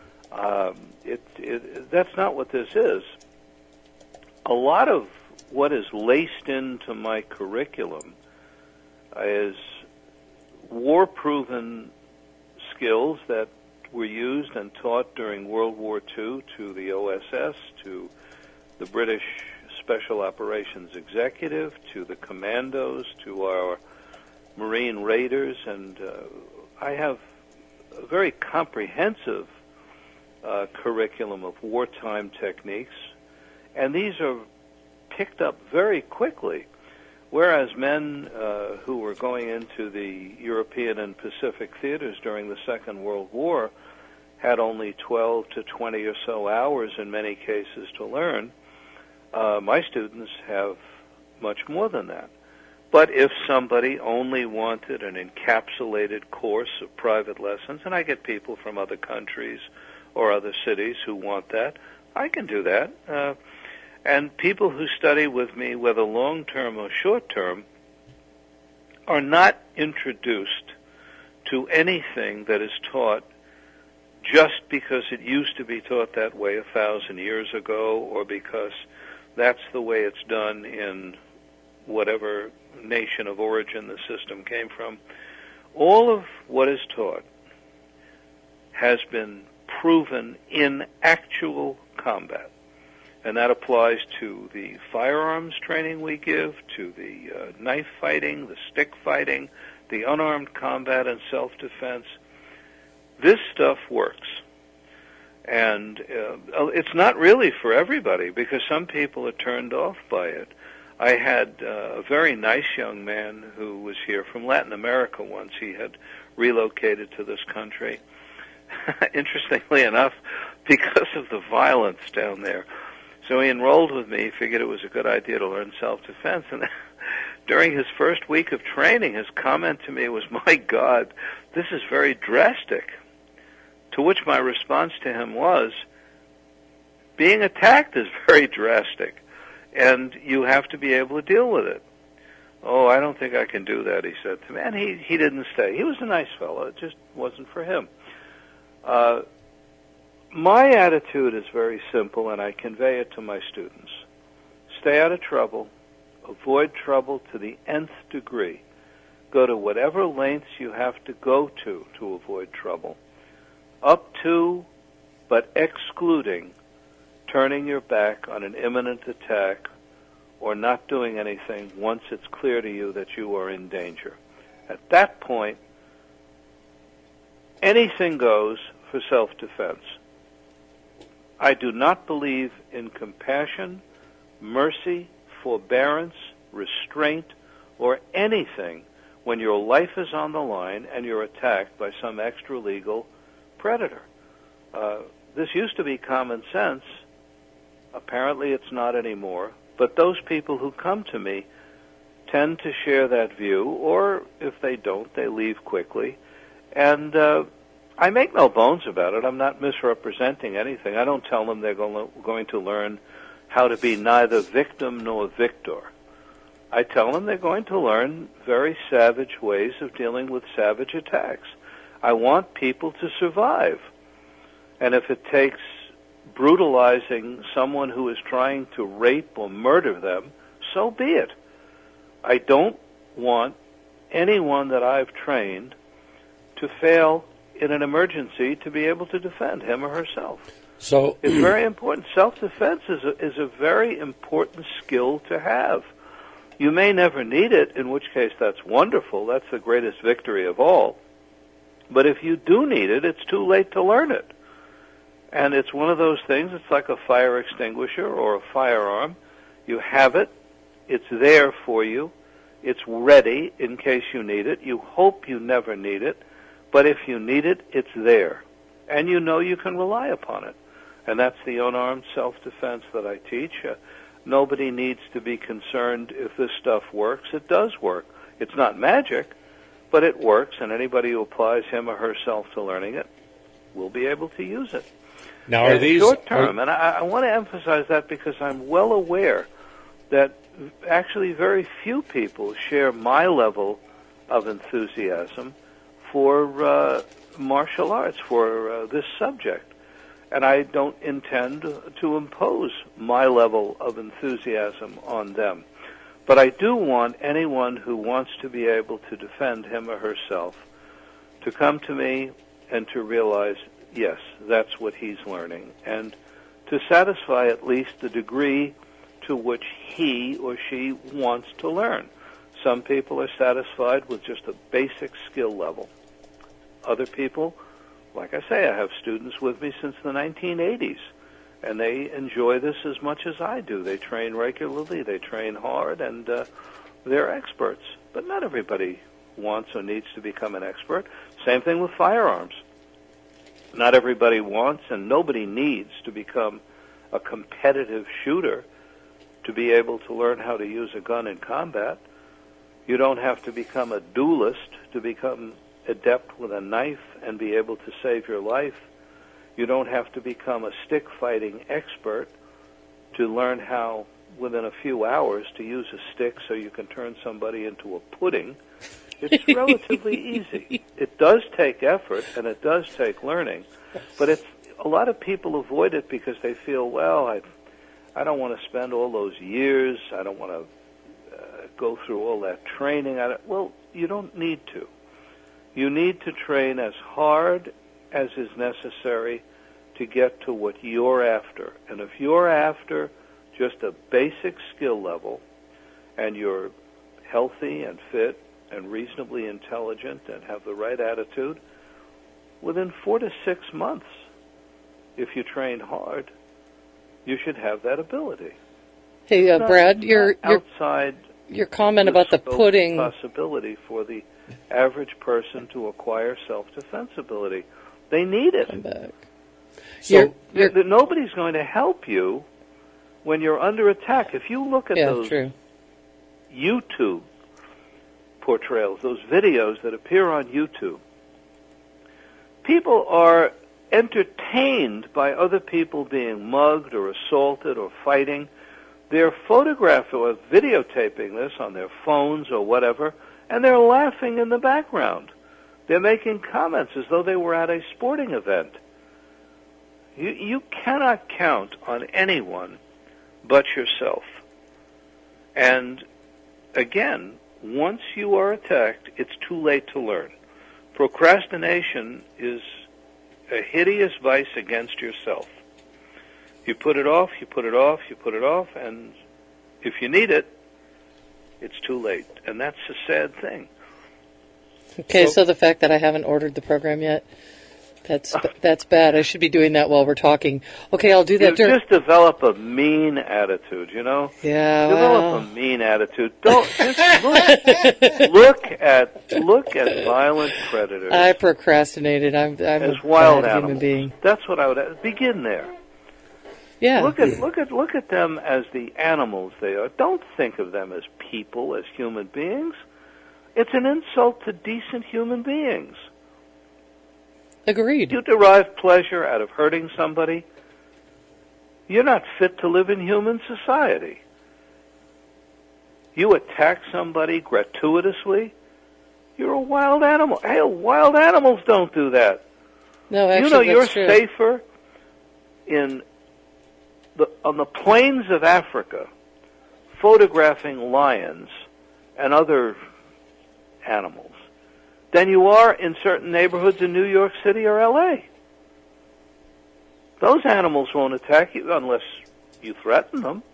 That's not what this is. A lot of what is laced into my curriculum is war-proven skills that were used and taught during World War II to the OSS, to the British Special Operations Executive, to the commandos, to our Marine Raiders, and I have a very comprehensive curriculum of wartime techniques, and these are picked up very quickly, whereas men who were going into the European and Pacific theaters during the Second World War had only 12 to 20 or so hours in many cases to learn. My students have much more than that. But if somebody only wanted an encapsulated course of private lessons, and I get people from other countries or other cities who want that, I can do that. And people who study with me, whether long-term or short-term, are not introduced to anything that is taught just because it used to be taught that way 1,000 years ago, or because that's the way it's done in whatever nation of origin the system came from. All of what is taught has been proven in actual combat. And that applies to the firearms training we give, to the knife fighting, the stick fighting, the unarmed combat and self-defense. This stuff works. And it's not really for everybody, because some people are turned off by it. I had a very nice young man who was here from Latin America once. He had relocated to this country, interestingly enough, because of the violence down there. So he enrolled with me, figured it was a good idea to learn self-defense. And during his first week of training, his comment to me was, "My God, this is very drastic." To which my response to him was, being attacked is very drastic, and you have to be able to deal with it. "Oh, I don't think I can do that," he said to me. And he didn't stay. He was a nice fellow. It just wasn't for him. My attitude is very simple, and I convey it to my students. Stay out of trouble. Avoid trouble to the nth degree. Go to whatever lengths you have to go to avoid trouble. Up to, but excluding, turning your back on an imminent attack or not doing anything once it's clear to you that you are in danger. At that point, anything goes for self-defense. I do not believe in compassion, mercy, forbearance, restraint, or anything when your life is on the line and you're attacked by some extra-legal predator. This used to be common sense. Apparently it's not anymore. But those people who come to me tend to share that view, or if they don't, they leave quickly. And I make no bones about it. I'm not misrepresenting anything. I don't tell them they're going to learn how to be neither victim nor victor. I tell them they're going to learn very savage ways of dealing with savage attacks. I want people to survive. And if it takes brutalizing someone who is trying to rape or murder them, so be it. I don't want anyone that I've trained to fail in an emergency to be able to defend him or herself. So it's very important. Self-defense is a very important skill to have. You may never need it, in which case that's wonderful. That's the greatest victory of all. But if you do need it, it's too late to learn it. And it's one of those things, it's like a fire extinguisher or a firearm. You have it. It's there for you. It's ready in case you need it. You hope you never need it. But if you need it, it's there. And you know you can rely upon it. And that's the unarmed self-defense that I teach. Nobody needs to be concerned if this stuff works. It does work. It's not magic, but it works, and anybody who applies him or herself to learning it will be able to use it. Now, are these short term? And I want to emphasize that because I'm well aware that actually very few people share my level of enthusiasm for martial arts, for this subject. And I don't intend to impose my level of enthusiasm on them. But I do want anyone who wants to be able to defend him or herself to come to me and to realize, yes, that's what he's learning, and to satisfy at least the degree to which he or she wants to learn. Some people are satisfied with just a basic skill level. Other people, like I say, I have students with me since the 1980s, and they enjoy this as much as I do. They train regularly, they train hard, and they're experts. But not everybody wants or needs to become an expert. Same thing with firearms. Not everybody wants and nobody needs to become a competitive shooter to be able to learn how to use a gun in combat. You don't have to become a duelist to become adept with a knife and be able to save your life. You don't have to become a stick fighting expert to learn how, within a few hours, to use a stick so you can turn somebody into a pudding. It's relatively easy. It does take effort and it does take learning, but a lot of people avoid it because they feel, well, I don't want to spend all those years. I don't want to go through all that training. Well, you don't need to. You need to train as hard as is necessary to get to what you're after. And if you're after just a basic skill level and you're healthy and fit and reasonably intelligent and have the right attitude, within 4 to 6 months, if you train hard, you should have that ability. Hey, Brad, your outside comment about the scope pudding possibility for the average person to acquire self-defense ability. They need it. I'm back. So, Nobody's going to help you when you're under attack. If you look at those YouTube portrayals, those videos that appear on YouTube, people are entertained by other people being mugged or assaulted or fighting. They're photographing or videotaping this on their phones or whatever, and they're laughing in the background. They're making comments as though they were at a sporting event. You cannot count on anyone but yourself. And again, once you are attacked, it's too late to learn. Procrastination is a hideous vice against yourself. You put it off, you put it off, you put it off, and if you need it, it's too late. And that's a sad thing. Okay, so the fact that I haven't ordered the program yet, that's bad. I should be doing that while we're talking. Okay, I'll do that. You just develop a mean attitude, you know? Yeah. Develop a mean attitude. Don't just look at violent predators. I procrastinated. I'm as a wild bad animals. human being. That's what I would begin there. Yeah. Look at them as the animals they are. Don't think of them as people, as human beings. It's an insult to decent human beings. Agreed. You derive pleasure out of hurting somebody. You're not fit to live in human society. You attack somebody gratuitously, you're a wild animal. Hey, wild animals don't do that. No, actually, you know, you're that's true. safer on the plains of Africa, photographing lions and other animals, than you are in certain neighborhoods in New York City or L.A. Those animals won't attack you unless you threaten them.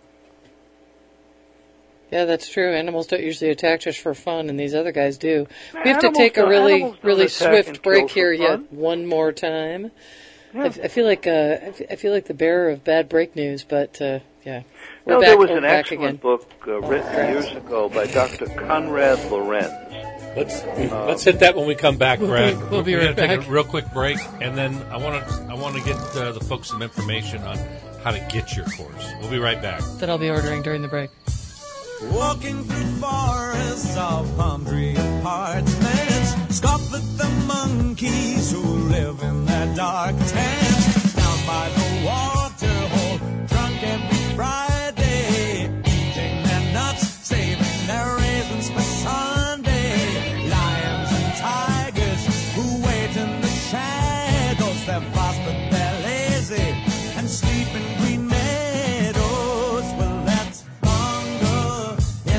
Yeah, that's true. Animals don't usually attack just for fun, and these other guys do. We have to take a really swift break here yet one more time. Yeah. I feel like the bearer of bad break news, but yeah. We're back, there was an back excellent again. book written years ago by Dr. Conrad Lorenz. Let's hit that when we come back, Brad. We'll be We're right gonna take back. a real quick break, and then I want to get the folks some information on how to get your course. We'll be right back. That I'll be ordering during the break. Walking through forests of hungry apartments, scoff at the monkeys who live in their dark tents. Down by the water hole, drunk every Friday, eating their nuts, saving their raisins for Sunday. Lions and tigers who wait in the shadows, they're fast but they're lazy and sleep in green meadows. Well, that's hunger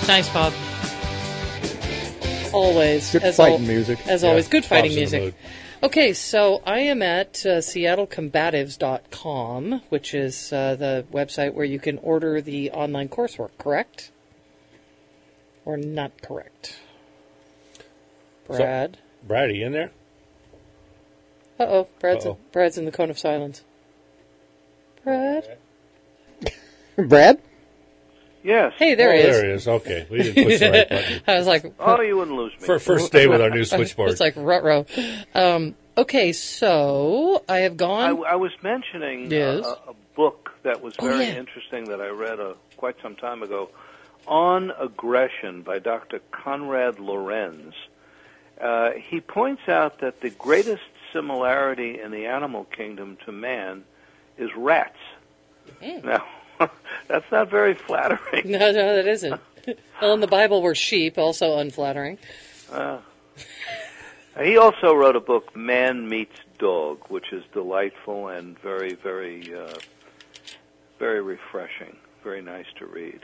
Nice, Bob. Always. Good as fighting music. As Yeah, always, good fighting Bob's in the music. mood. Okay, so I am at seattlecombatives.com, which is the website where you can order the online coursework, correct? Or not correct? Brad? Brad, are you in there? Uh-oh, Brad's Uh-oh. Brad's in the cone of silence. Brad? Brad? Yes. Hey, there oh, he is. There he is. Okay. We didn't push the right button. I was like, Oh, you wouldn't lose me. For first day with our new switchboard. it's like ruh-roh. Okay, so I have gone... I was mentioning Yes. a book that was Oh, very yeah. interesting that I read quite some time ago, On Aggression by Dr. Konrad Lorenz. He points out that the greatest similarity in the animal kingdom to man is rats. Now, that's not very flattering. No, that isn't. Well, in the Bible, we're sheep, also unflattering. He also wrote a book, Man Meets Dog, which is delightful and very, very, very refreshing. Very nice to read.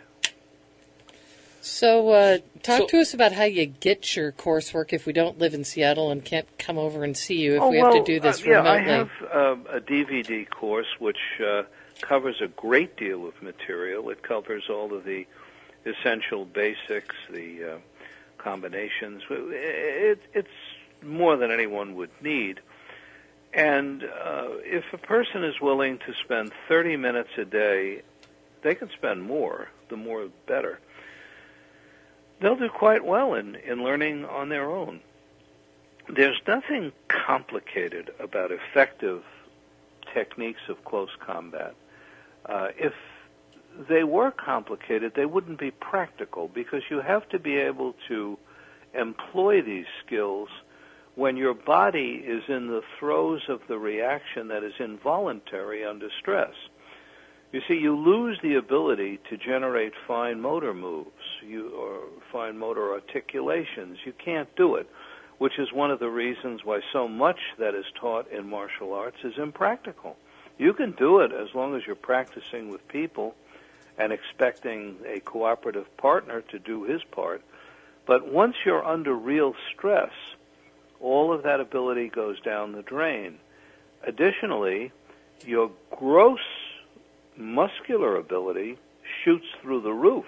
So, talk to us about how you get your coursework if we don't live in Seattle and can't come over and see you if we have to do this remotely. Yeah, I have a DVD course which covers a great deal of material. It covers all of the essential basics, the combinations. It's more than anyone would need. And if a person is willing to spend 30 minutes a day, they can spend more. The more, the better. They'll do quite well in learning on their own. There's nothing complicated about effective techniques of close combat. If they were complicated, they wouldn't be practical because you have to be able to employ these skills when your body is in the throes of the reaction that is involuntary under stress. You see, you lose the ability to generate fine motor moves or fine motor articulations. You can't do it, which is one of the reasons why so much that is taught in martial arts is impractical. You can do it as long as you're practicing with people and expecting a cooperative partner to do his part. But once you're under real stress, all of that ability goes down the drain. Additionally, your gross muscular ability shoots through the roof.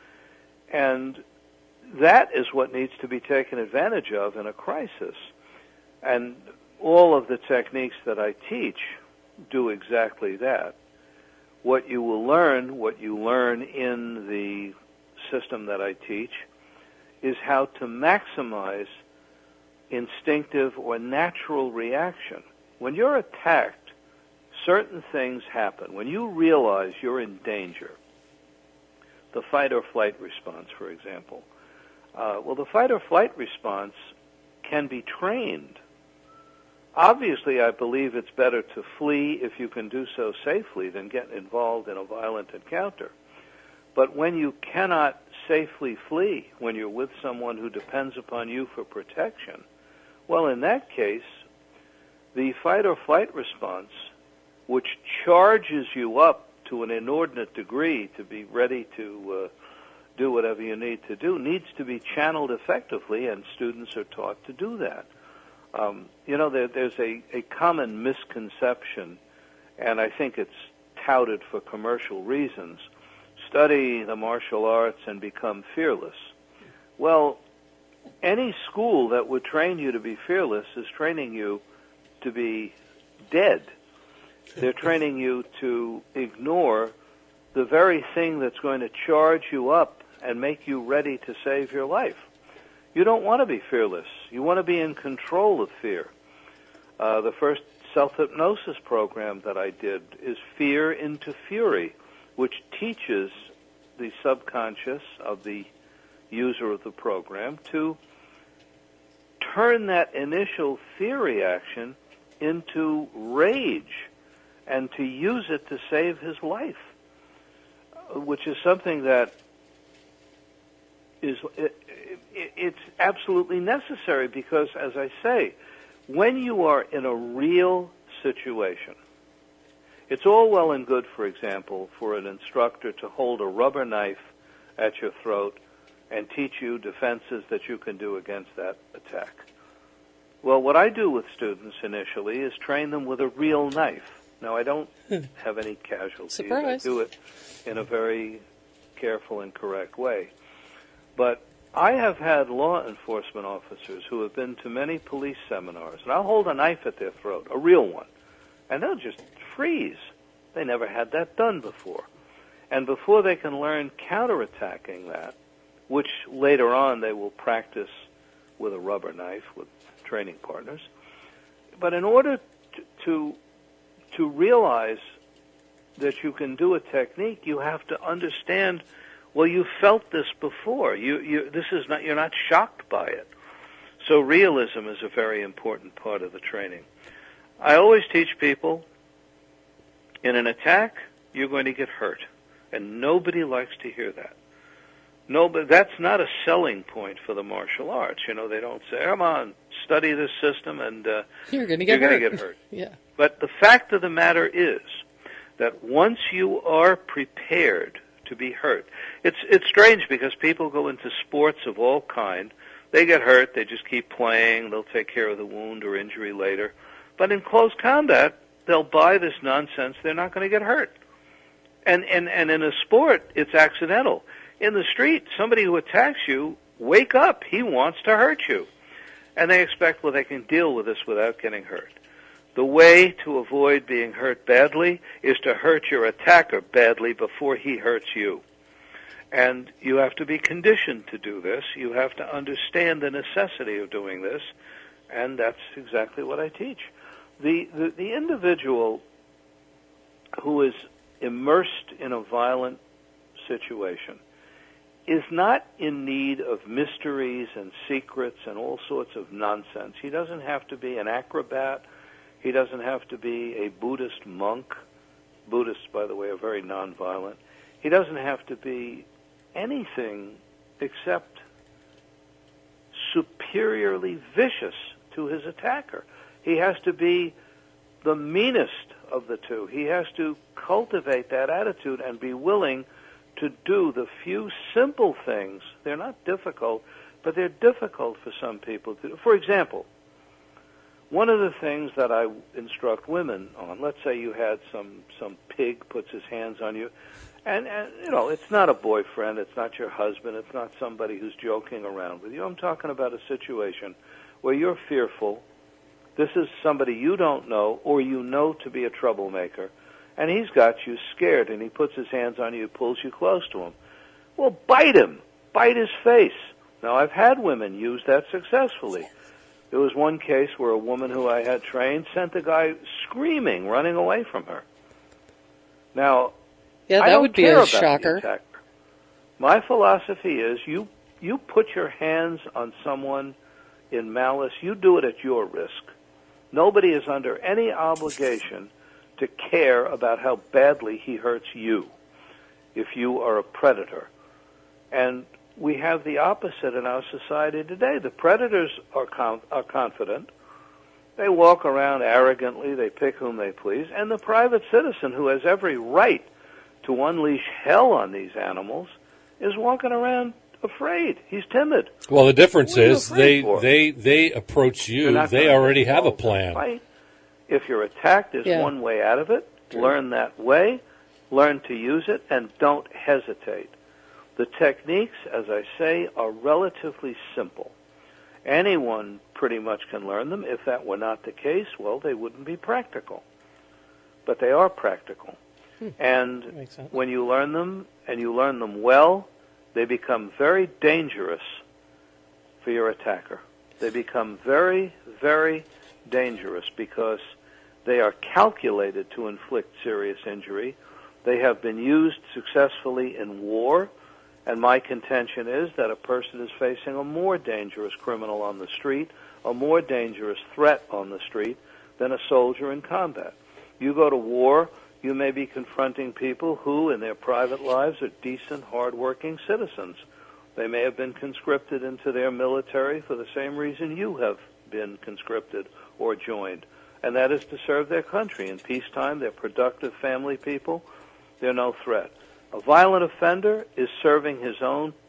And that is what needs to be taken advantage of in a crisis. And all of the techniques that I teach do exactly that. What you learn in the system that I teach, is how to maximize instinctive or natural reaction. When you're attacked, certain things happen. When you realize you're in danger, the fight or flight response, for example. The fight or flight response can be trained. Obviously, I believe it's better to flee if you can do so safely than get involved in a violent encounter. But when you cannot safely flee, when you're with someone who depends upon you for protection, well, in that case, the fight or flight response, which charges you up to an inordinate degree to be ready to do whatever you need to do, needs to be channeled effectively, and students are taught to do that. There's a common misconception, and I think it's touted for commercial reasons. Study the martial arts and become fearless. Well, any school that would train you to be fearless is training you to be dead. They're training you to ignore the very thing that's going to charge you up and make you ready to save your life. You don't want to be fearless. You want to be in control of fear. The first self-hypnosis program that I did is Fear into Fury, which teaches the subconscious of the user of the program to turn that initial fear reaction into rage and to use it to save his life, which is something that it's absolutely necessary because, as I say, when you are in a real situation, it's all well and good, for example, for an instructor to hold a rubber knife at your throat and teach you defenses that you can do against that attack. Well, what I do with students initially is train them with a real knife. Now, I don't have any casualties. Surprise. I do it in a very careful and correct way. But I have had law enforcement officers who have been to many police seminars, and I'll hold a knife at their throat, a real one, and they'll just freeze. They never had that done before. And before they can learn counterattacking that, which later on they will practice with a rubber knife with training partners, but in order to realize that you can do a technique, you have to understand, well, you felt this before. You're not shocked by it. So realism is a very important part of the training. I always teach people, in an attack, you're going to get hurt. And nobody likes to hear that. No, but that's not a selling point for the martial arts. You know, they don't say, come on, study this system and you're going to get hurt. Yeah. But the fact of the matter is that once you are prepared to be hurt, it's strange because people go into sports of all kind. They get hurt, they just keep playing, they'll take care of the wound or injury later. But in close combat, they'll buy this nonsense, they're not going to get hurt. And in a sport, it's accidental. In the street, somebody who attacks you, wake up, he wants to hurt you. And they expect, well, they can deal with this without getting hurt. The way to avoid being hurt badly is to hurt your attacker badly before he hurts you. And you have to be conditioned to do this. You have to understand the necessity of doing this, and that's exactly what I teach. The individual who is immersed in a violent situation is not in need of mysteries and secrets and all sorts of nonsense. He doesn't have to be an acrobat. He doesn't have to be a Buddhist monk. Buddhists, by the way, are very nonviolent. He doesn't have to be anything except superiorly vicious to his attacker. He has to be the meanest of the two. He has to cultivate that attitude and be willing to do the few simple things. They're not difficult, but they're difficult for some people to do. For example, one of the things that I instruct women on, let's say you had some pig puts his hands on you, and you know, it's not a boyfriend, it's not your husband, it's not somebody who's joking around with you. I'm talking about a situation where you're fearful. This is somebody you don't know or you know to be a troublemaker, and he's got you scared, and he puts his hands on you, pulls you close to him. Well, bite him. Bite his face. Now, I've had women use that successfully. There was one case where a woman who I had trained sent the guy screaming, running away from her. Now, yeah, that would be a shocker. My philosophy is you put your hands on someone in malice, you do it at your risk. Nobody is under any obligation to care about how badly he hurts you if you are a predator. And we have the opposite in our society today. The predators are confident. They walk around arrogantly. They pick whom they please. And the private citizen, who has every right to unleash hell on these animals, is walking around afraid. He's timid. Well, the difference is they approach you. They already have a plan. Fight. If you're attacked, there's one way out of it. True. Learn that way. Learn to use it, and don't hesitate. The techniques, as I say, are relatively simple. Anyone pretty much can learn them. If that were not the case, well, they wouldn't be practical. But they are practical. And when you learn them, and you learn them well, they become very dangerous for your attacker. They become very, very dangerous because they are calculated to inflict serious injury. They have been used successfully in war, and my contention is that a person is facing a more dangerous criminal on the street, a more dangerous threat on the street than a soldier in combat. You go to war, you may be confronting people who, in their private lives, are decent, hard-working citizens. They may have been conscripted into their military for the same reason you have been conscripted or joined, and that is to serve their country. In peacetime, they're productive family people. They're no threat. A violent offender is serving his own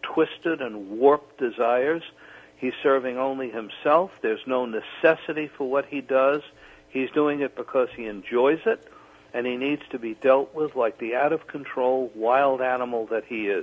twisted and warped desires. He's serving only himself. There's no necessity for what he does. He's doing it because he enjoys it, and he needs to be dealt with like the out-of-control wild animal that he is.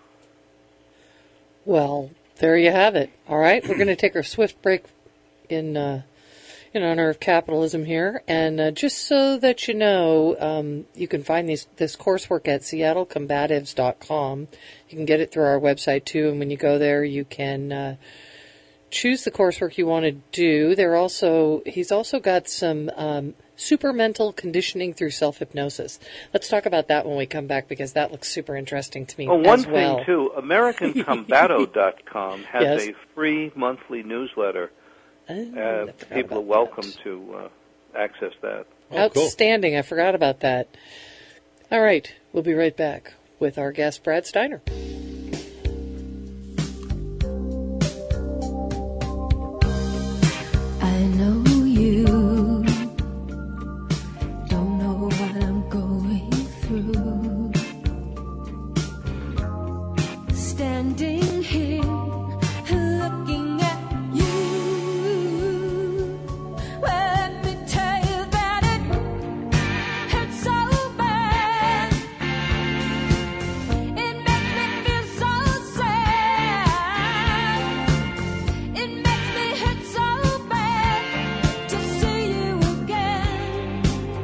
Well, there you have it. All right, we're going to take our swift break in honor of capitalism here, and just so that you know, you can find this coursework at seattlecombatives.com. You can get it through our website too, and when you go there, you can choose the coursework you want to do. He's also got some super mental conditioning through self-hypnosis. Let's talk about that when we come back, because that looks super interesting to me Oh, one as well. thing, too, AmericanCombato.com has Yes. a free monthly newsletter. I forgot People are about welcome that. to access that. Oh, cool. Outstanding. I forgot about that. All right. We'll be right back with our guest, Brad Steiner. I know you don't know what I'm going through. Standing here looking at you. Well, let me tell you that it hurts so bad. It makes me feel so sad. It makes me hurt so bad to see you again.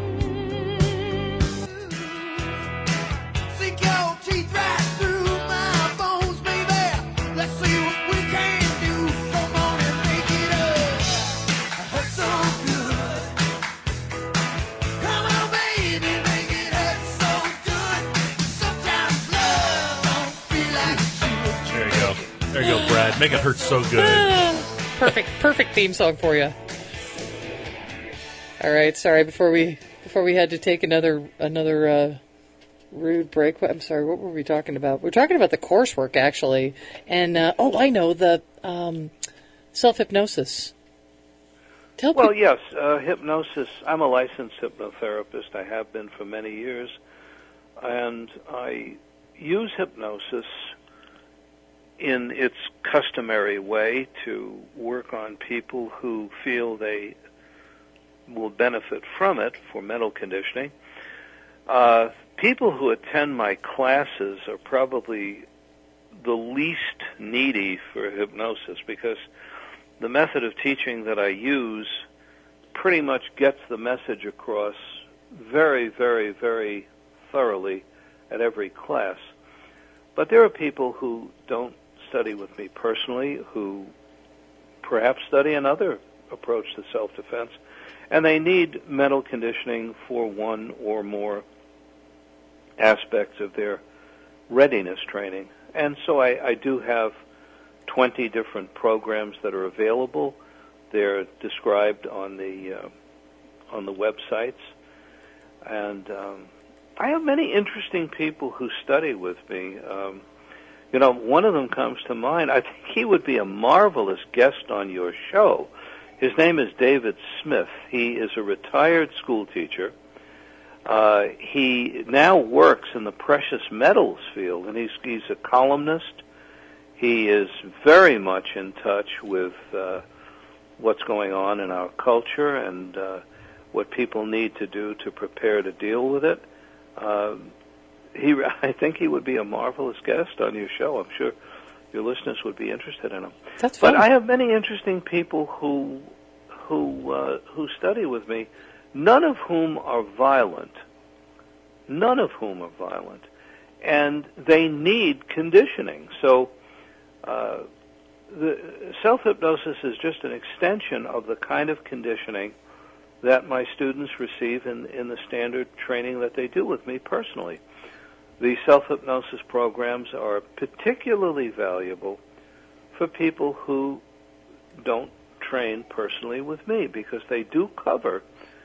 Sink your teeth right through my bones, baby. Let's see what we can do. Come on and make it up. It hurts so good. Come on, baby, make it hurt so good. Sometimes love don't feel like it should. There you go. There you go, Brad. Make it hurt so good. Perfect theme song for you. All right, sorry. Before we had to take another rude break. I'm sorry. What were we talking about? We're talking about the coursework actually, and I know the self-hypnosis. Tell Well, people. yes, hypnosis. I'm a licensed hypnotherapist. I have been for many years. And I use hypnosis in its customary way to work on people who feel they will benefit from it for mental conditioning. People who attend my classes are probably the least needy for hypnosis, because the method of teaching that I use pretty much gets the message across very, very, very thoroughly at every class. But there are people who don't study with me personally, who perhaps study another approach to self-defense, and they need mental conditioning for one or more aspects of their readiness training. And so I do have 20 different programs that are available. They're described on the websites, and I have many interesting people who study with me. One of them comes to mind. I think he would be a marvelous guest on your show. His name is David Smith. He is a retired school teacher. He now works in the precious metals field, and he's a columnist. He is very much in touch with what's going on in our culture and what people need to do to prepare to deal with it. I think he would be a marvelous guest on your show. I'm sure your listeners would be interested in him. That's fun. But I have many interesting people who study with me, none of whom are violent. And they need conditioning. So the self-hypnosis is just an extension of the kind of conditioning that my students receive in the standard training that they do with me personally. The self-hypnosis programs are particularly valuable for people who don't train personally with me, because they do cover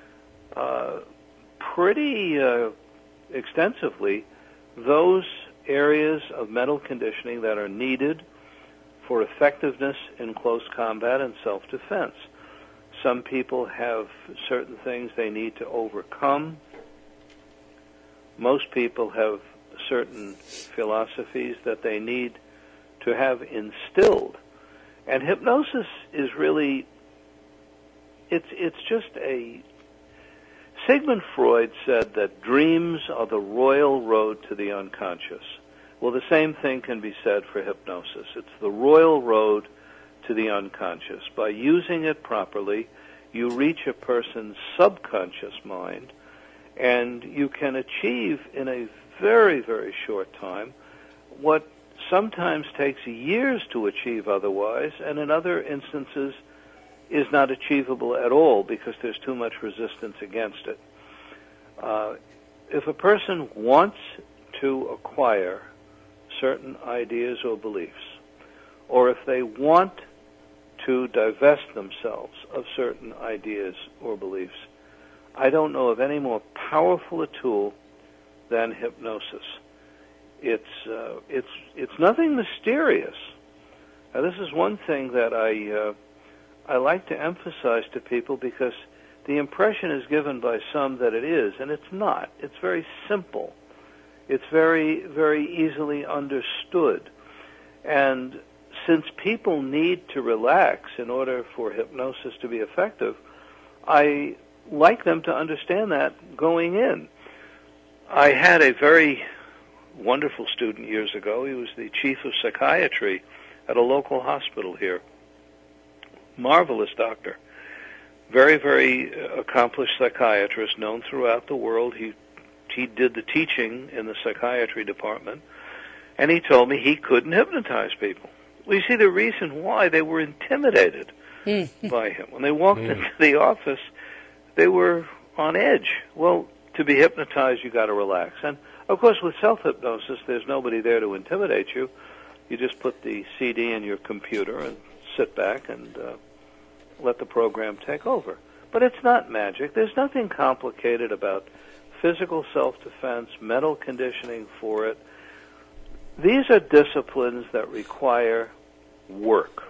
pretty extensively those areas of mental conditioning that are needed for effectiveness in close combat and self-defense. Some people have certain things they need to overcome. Most people have certain philosophies that they need to have instilled. And hypnosis is really, it's just a, Sigmund Freud said that dreams are the royal road to the unconscious. Well, the same thing can be said for hypnosis. It's the royal road to the unconscious. By using it properly, you reach a person's subconscious mind, and you can achieve in a very, very short time what sometimes takes years to achieve otherwise, and in other instances is not achievable at all because there's too much resistance against it. If a person wants to acquire certain ideas or beliefs, or if they want to divest themselves of certain ideas or beliefs, I don't know of any more powerful a tool than hypnosis. It's nothing mysterious. Now, this is one thing that I like to emphasize to people, because the impression is given by some that it is, and it's not. It's very simple. It's very, very easily understood. And since people need to relax in order for hypnosis to be effective, I like them to understand that going in. I had a very wonderful student years ago. He was the chief of psychiatry at a local hospital here. Marvelous doctor. Very, very accomplished psychiatrist, known throughout the world. He did the teaching in the psychiatry department, and he told me he couldn't hypnotize people. Well, you see, the reason why, they were intimidated by him. When they walked into the office, they were on edge. Well, to be hypnotized, you got to relax. And, of course, with self-hypnosis, there's nobody there to intimidate you. You just put the CD in your computer and sit back and let the program take over. But it's not magic. There's nothing complicated about physical self-defense, mental conditioning for it. These are disciplines that require work,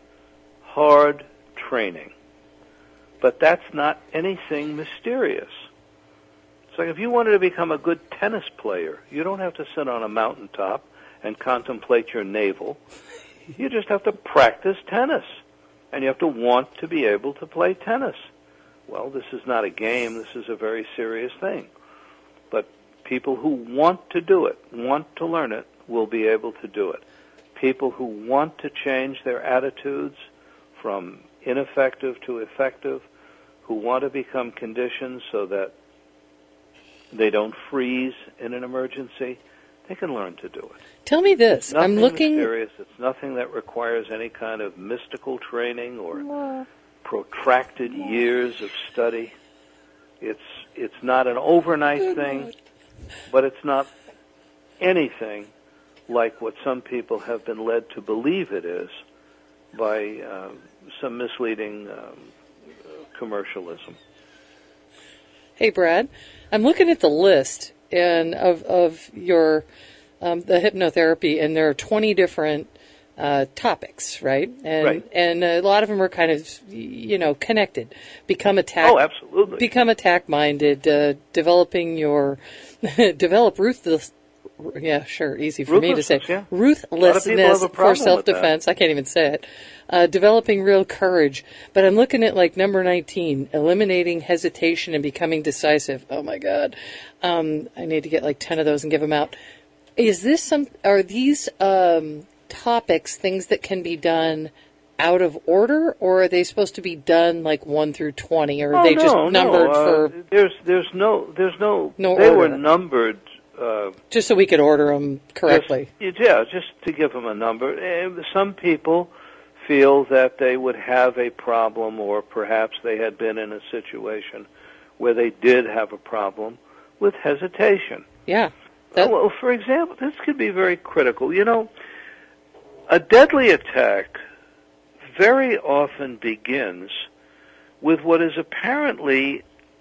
hard training. But that's not anything mysterious. It's like if you wanted to become a good tennis player, you don't have to sit on a mountaintop and contemplate your navel. You just have to practice tennis, and you have to want to be able to play tennis. Well, this is not a game. This is a very serious thing. But people who want to do it, want to learn it, will be able to do it. People who want to change their attitudes from ineffective to effective, who want to become conditioned so that they don't freeze in an emergency, they can learn to do it. Tell me this. Nothing I'm looking. mysterious. It's nothing that requires any kind of mystical training or protracted years of study. It's not an overnight thing, but it's not anything like what some people have been led to believe it is by some misleading commercialism. Hey, Brad, I'm looking at the list and of your the hypnotherapy, and there are 20 different topics, right? And, right. And a lot of them are kind of, connected. Become attack. Oh, absolutely. Become attack-minded. Developing your develop ruthless. Yeah, sure, easy for me to say. Yeah. Ruthlessness for self-defense. I can't even say it. Developing real courage. But I'm looking at like number 19, eliminating hesitation and becoming decisive. Oh my God. I need to get like 10 of those and give them out. Are these topics things that can be done out of order, or are they supposed to be done like 1 through 20, or are they just numbered for? There's no No they order. were numbered. Just so we could order them correctly. Just to give them a number. Some people feel that they would have a problem, or perhaps they had been in a situation where they did have a problem with hesitation. Yeah. Well, for example, this could be very critical. A deadly attack very often begins with what is apparently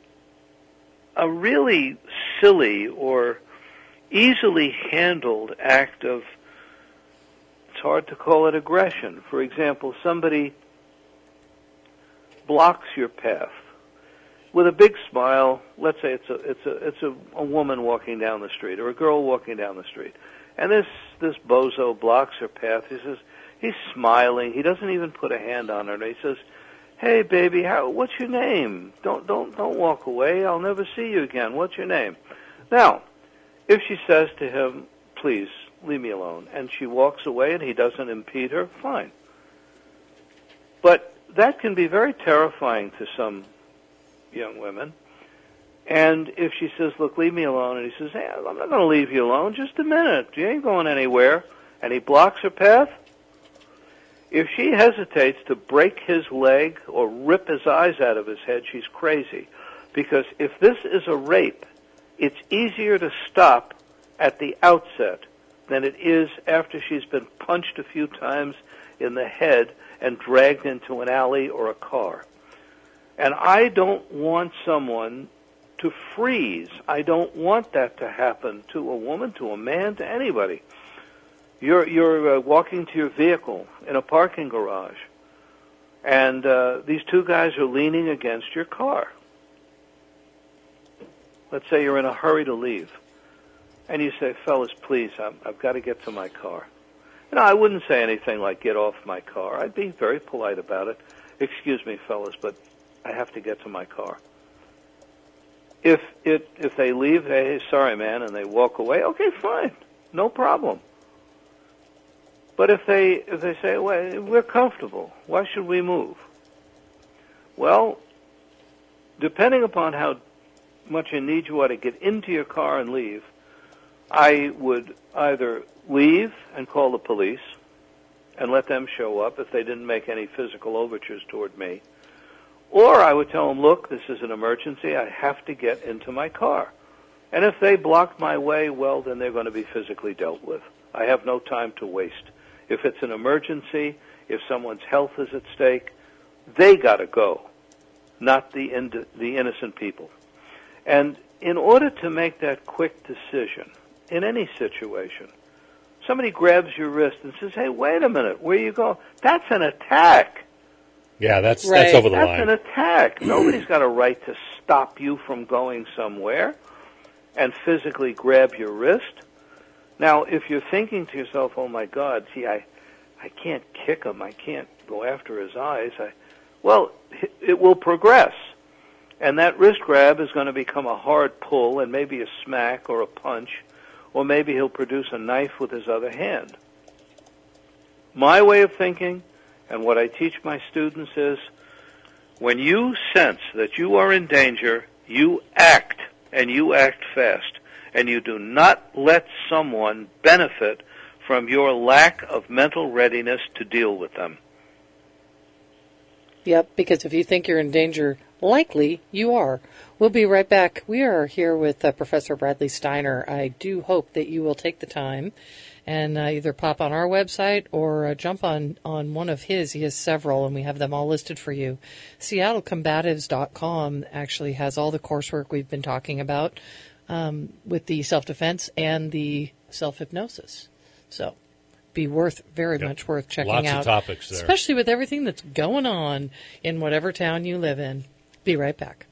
a really silly or easily handled act of, it's hard to call it aggression. For example, somebody blocks your path. with a big smile. Let's say it's a woman walking down the street or a girl walking down the street, and this bozo blocks her path. He says, he's smiling. He doesn't even put a hand on her. And he says, "Hey, baby, what's your name? Don't walk away. I'll never see you again. What's your name?" Now, if she says to him, "Please leave me alone," and she walks away and he doesn't impede her, fine. But that can be very terrifying to some young women. And if she says, "Look, leave me alone," and he says, "Hey, I'm not going to leave you alone. Just a minute. You ain't going anywhere," and he blocks her path, if she hesitates to break his leg or rip his eyes out of his head, she's crazy. Because if this is a rape, it's easier to stop at the outset than it is after she's been punched a few times in the head and dragged into an alley or a car. And I don't want someone to freeze. I don't want that to happen to a woman, to a man, to anybody. You're walking to your vehicle in a parking garage, and these two guys are leaning against your car. Let's say you're in a hurry to leave, and you say, "Fellas, please, I've got to get to my car." You know, I wouldn't say anything like, "Get off my car." I'd be very polite about it. "Excuse me, fellas, but I have to get to my car." If they leave, "Hey, sorry, man," and they walk away, okay, fine, no problem. But if they say, "Well, we're comfortable, why should we move?" Well, depending upon how much in need you are to get into your car and leave, I would either leave and call the police and let them show up if they didn't make any physical overtures toward me, or I would tell them, "Look, this is an emergency. I have to get into my car." And if they block my way, well, then they're going to be physically dealt with. I have no time to waste. If it's an emergency, if someone's health is at stake, they got to go, not the innocent people. And in order to make that quick decision in any situation, somebody grabs your wrist and says, "Hey, wait a minute, where you go?" That's an attack. Yeah, that's Right. over the That's line. an attack. Nobody's got a right to stop you from going somewhere and physically grab your wrist. Now, if you're thinking to yourself, "Oh my God, see, I can't kick him, I can't go after his eyes," well, it will progress. And that wrist grab is going to become a hard pull and maybe a smack or a punch, or maybe he'll produce a knife with his other hand. My way of thinking, and what I teach my students is, when you sense that you are in danger, you act, and you act fast. And you do not let someone benefit from your lack of mental readiness to deal with them. Yep, because if you think you're in danger, likely you are. We'll be right back. We are here with Professor Bradley Steiner. I do hope that you will take the time and either pop on our website or jump on one of his. He has several, and we have them all listed for you. SeattleCombatives.com actually has all the coursework we've been talking about with the self-defense and the self-hypnosis. So be very much worth checking Lots out. of topics there. Especially with everything that's going on in whatever town you live in. Be right back.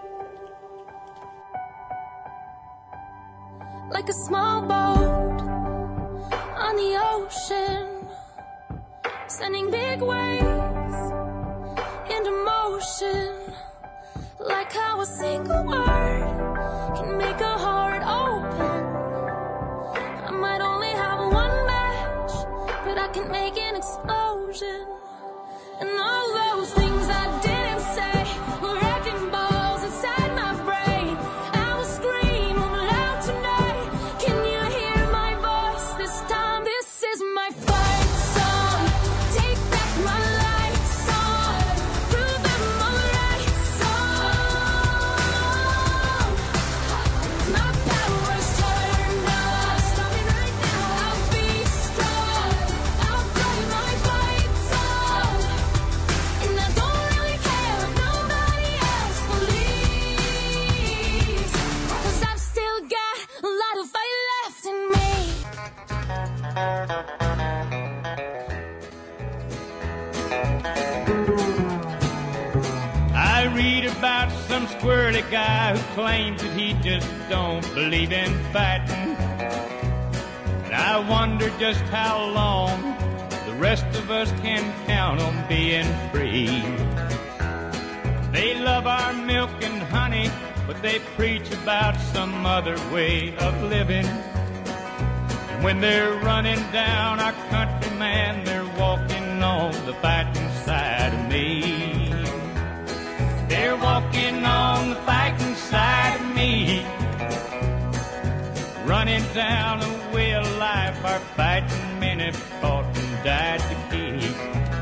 Like a small boat on the ocean, sending big waves into motion. Like how a single word can make a heart open. I might only have one match, but I can make an explosion. And all those things I didn't say were wrecking balls inside my brain. I will scream loud tonight. Can you hear my voice this time? This is my fight song. Take back my life song. Prove I'm alright song. My power's turned on. Stop me right now. I'll be strong. I'll play my fight song. And I don't really care if nobody else believes. 'Cause I've still got a lot of fight left in me. I read about some squirrely guy who claims that he just don't believe in fighting. And I wonder just how long the rest of us can count on being free. They love our milk and honey, but they preach about some other way of living. And when they're running down our country, man, they're walking on the fighting side of me. They're walking on the fighting side of me. Running down a way of life our fighting men have fought and died to keep.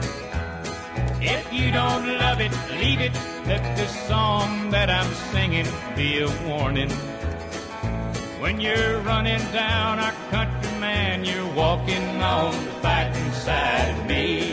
If you don't love it, leave it. Let this song that I'm singing be a warning. When you're running down our country, man, you're walking on the fighting side of me.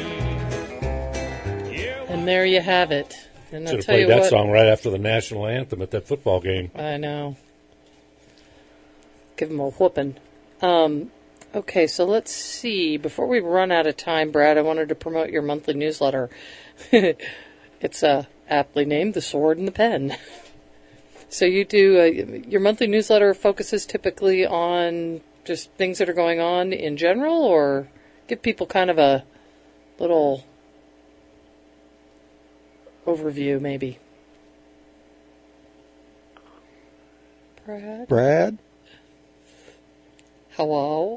And there you have it. And I'll Should have tell you played that what, song right after the national anthem at that football game. I know. Give them a whooping. Okay, so let's see. Before we run out of time, Brad, I wanted to promote your monthly newsletter. It's aptly named The Sword and the Pen. So you do, your monthly newsletter focuses typically on just things that are going on in general, or give people kind of a little overview, maybe? Brad? Hello?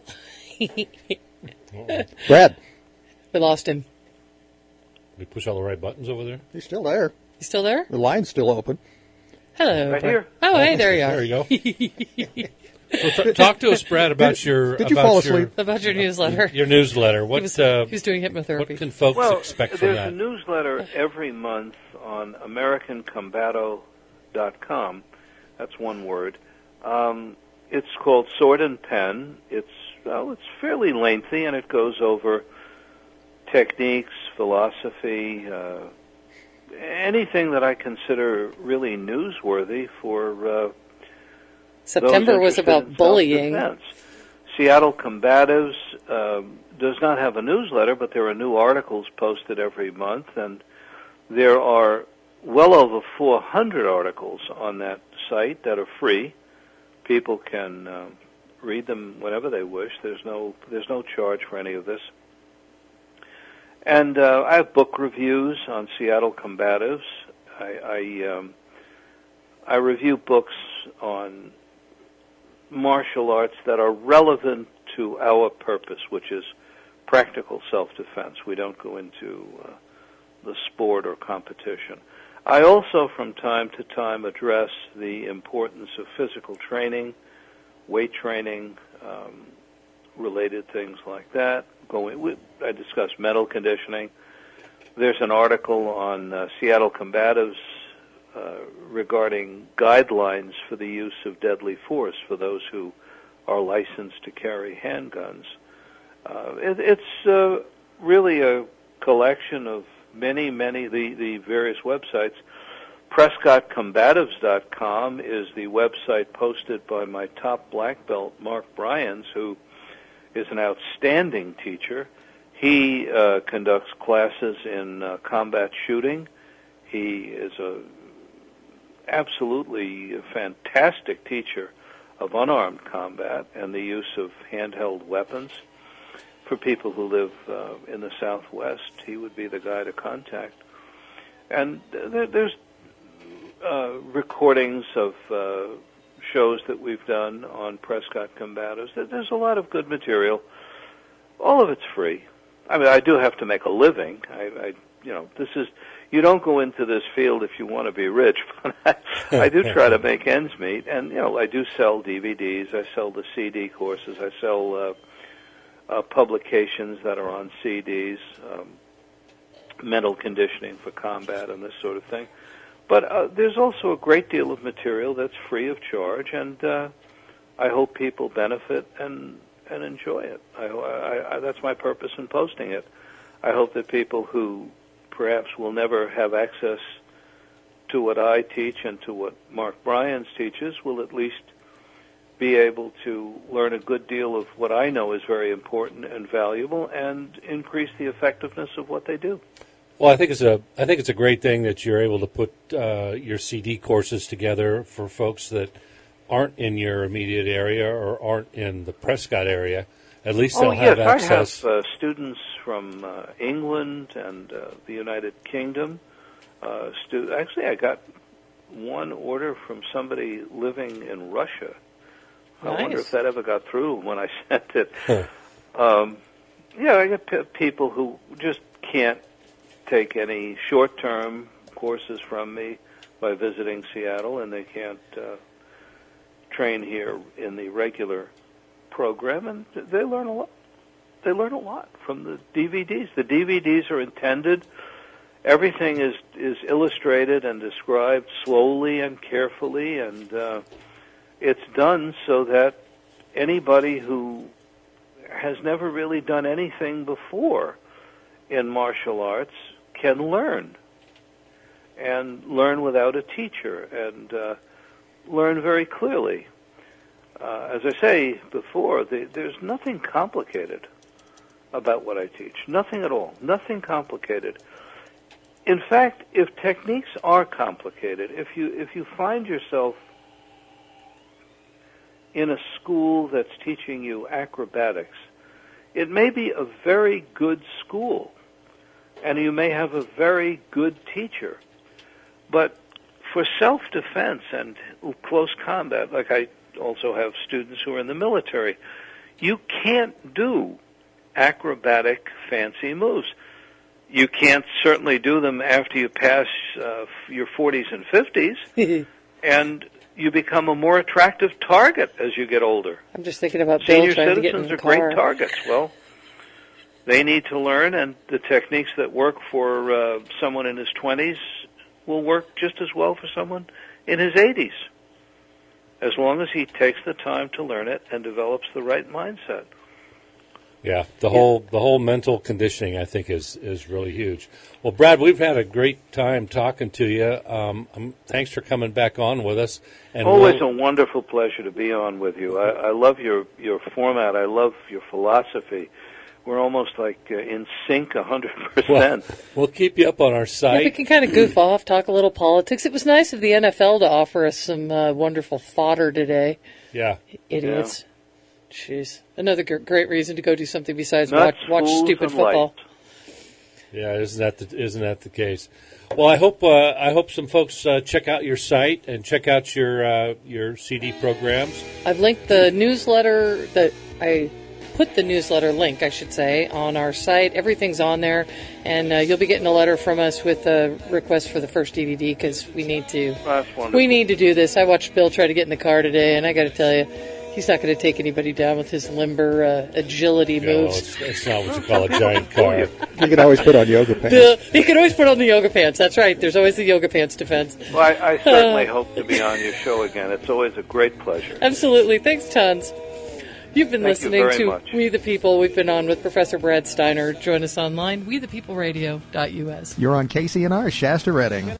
Brad. We lost him. Did we push all the right buttons over there? He's still there. You still there? The line's still open. Hello. Right Brad. here. Oh, hey, there you are. There you go. So talk to us, Brad, about your... Did you about fall your- asleep? About your newsletter. Your newsletter. What, He was doing hypnotherapy. what can folks Well, expect from there's that? a newsletter every month on AmericanCombato.com. That's one word. It's called Sword and Pen. It's fairly lengthy, and it goes over techniques, philosophy, anything that I consider really newsworthy for September those was interested about in bullying. self-defense. Seattle Combatives does not have a newsletter, but there are new articles posted every month, and there are well over 400 articles on that site that are free. People can read them whenever they wish. There's no charge for any of this. And I have book reviews on Seattle Combatives. I review books on martial arts that are relevant to our purpose, which is practical self-defense. We don't go into the sport or competition. I also, from time to time, address the importance of physical training, weight training, related things like that. I discuss mental conditioning. There's an article on Seattle Combatives regarding guidelines for the use of deadly force for those who are licensed to carry handguns. It's really a collection of many, the various websites. PrescottCombatives.com is the website posted by my top black belt, Mark Bryans, who is an outstanding teacher. He conducts classes in combat shooting. He is a absolutely fantastic teacher of unarmed combat and the use of handheld weapons. For people who live in the Southwest, he would be the guy to contact. And there's recordings of shows that we've done on Prescott Combatives. There's a lot of good material. All of it's free. I mean, I do have to make a living. You don't go into this field if you want to be rich, but I do try to make ends meet. And, I do sell DVDs. I sell the CD courses. I sell publications that are on CDs, mental conditioning for combat and this sort of thing. But there's also a great deal of material that's free of charge, and I hope people benefit and enjoy it. That's my purpose in posting it. I hope that people who perhaps will never have access to what I teach and to what Mark Bryans teaches will at least be able to learn a good deal of what I know is very important and valuable and increase the effectiveness of what they do. Well, I think it's a great thing that you're able to put your CD courses together for folks that aren't in your immediate area or aren't in the Prescott area. At least they'll have access. I have students from England and the United Kingdom. Actually, I got one order from somebody living in Russia. Nice. I wonder if that ever got through when I sent it. I get people who just can't take any short-term courses from me by visiting Seattle, and they can't train here in the regular program, and they learn a lot. They learn a lot from the DVDs. The DVDs are intended. Everything is illustrated and described slowly and carefully, and it's done so that anybody who has never really done anything before in martial arts can learn, and learn without a teacher, and learn very clearly. As I say before, there's nothing complicated about what I teach. Nothing at all. Nothing complicated. In fact, if techniques are complicated, if you find yourself in a school that's teaching you acrobatics, it may be a very good school, and you may have a very good teacher. But for self-defense and close combat, like I also have students who are in the military, you can't do acrobatic fancy moves. You can't certainly do them after you pass your 40s and 50s, and you become a more attractive target as you get older. I'm just thinking about Bill Senior trying to get in citizens the are car. great targets. Well, they need to learn, and the techniques that work for someone in his 20s will work just as well for someone in his 80s, as long as he takes the time to learn it and develops the right mindset. Yeah, the whole mental conditioning, I think, is really huge. Well, Brad, we've had a great time talking to you. Thanks for coming back on with us. And Always a wonderful pleasure to be on with you. I love your format. I love your philosophy. We're almost like in sync 100%. Well, we'll keep you up on our site. Yeah, we can kind of goof off, talk a little politics. It was nice of the NFL to offer us some wonderful fodder today. Yeah. Idiots. Yeah. Jeez. Another great reason to go do something besides Nuts, watch stupid football. Lights. Yeah, isn't that the case? Well, I hope some folks check out your site and check out your CD programs. I've linked the newsletter that I put the newsletter link, I should say, on our site. Everything's on there, and you'll be getting a letter from us with a request for the first DVD because we need to. That's wonderful. We need to do this. I watched Bill try to get in the car today, and I got to tell you, he's not going to take anybody down with his limber agility moves. It's not what you call a giant car. You can always put on yoga pants. He can always put on the yoga pants. That's right. There's always the yoga pants defense. Well, I certainly hope to be on your show again. It's always a great pleasure. Absolutely. Thanks tons. You've been Thank you listening very to much. We the People. We've been on with Professor Brad Steiner. Join us online, wethepeopleradio.us. You're on KCNR Shasta Redding.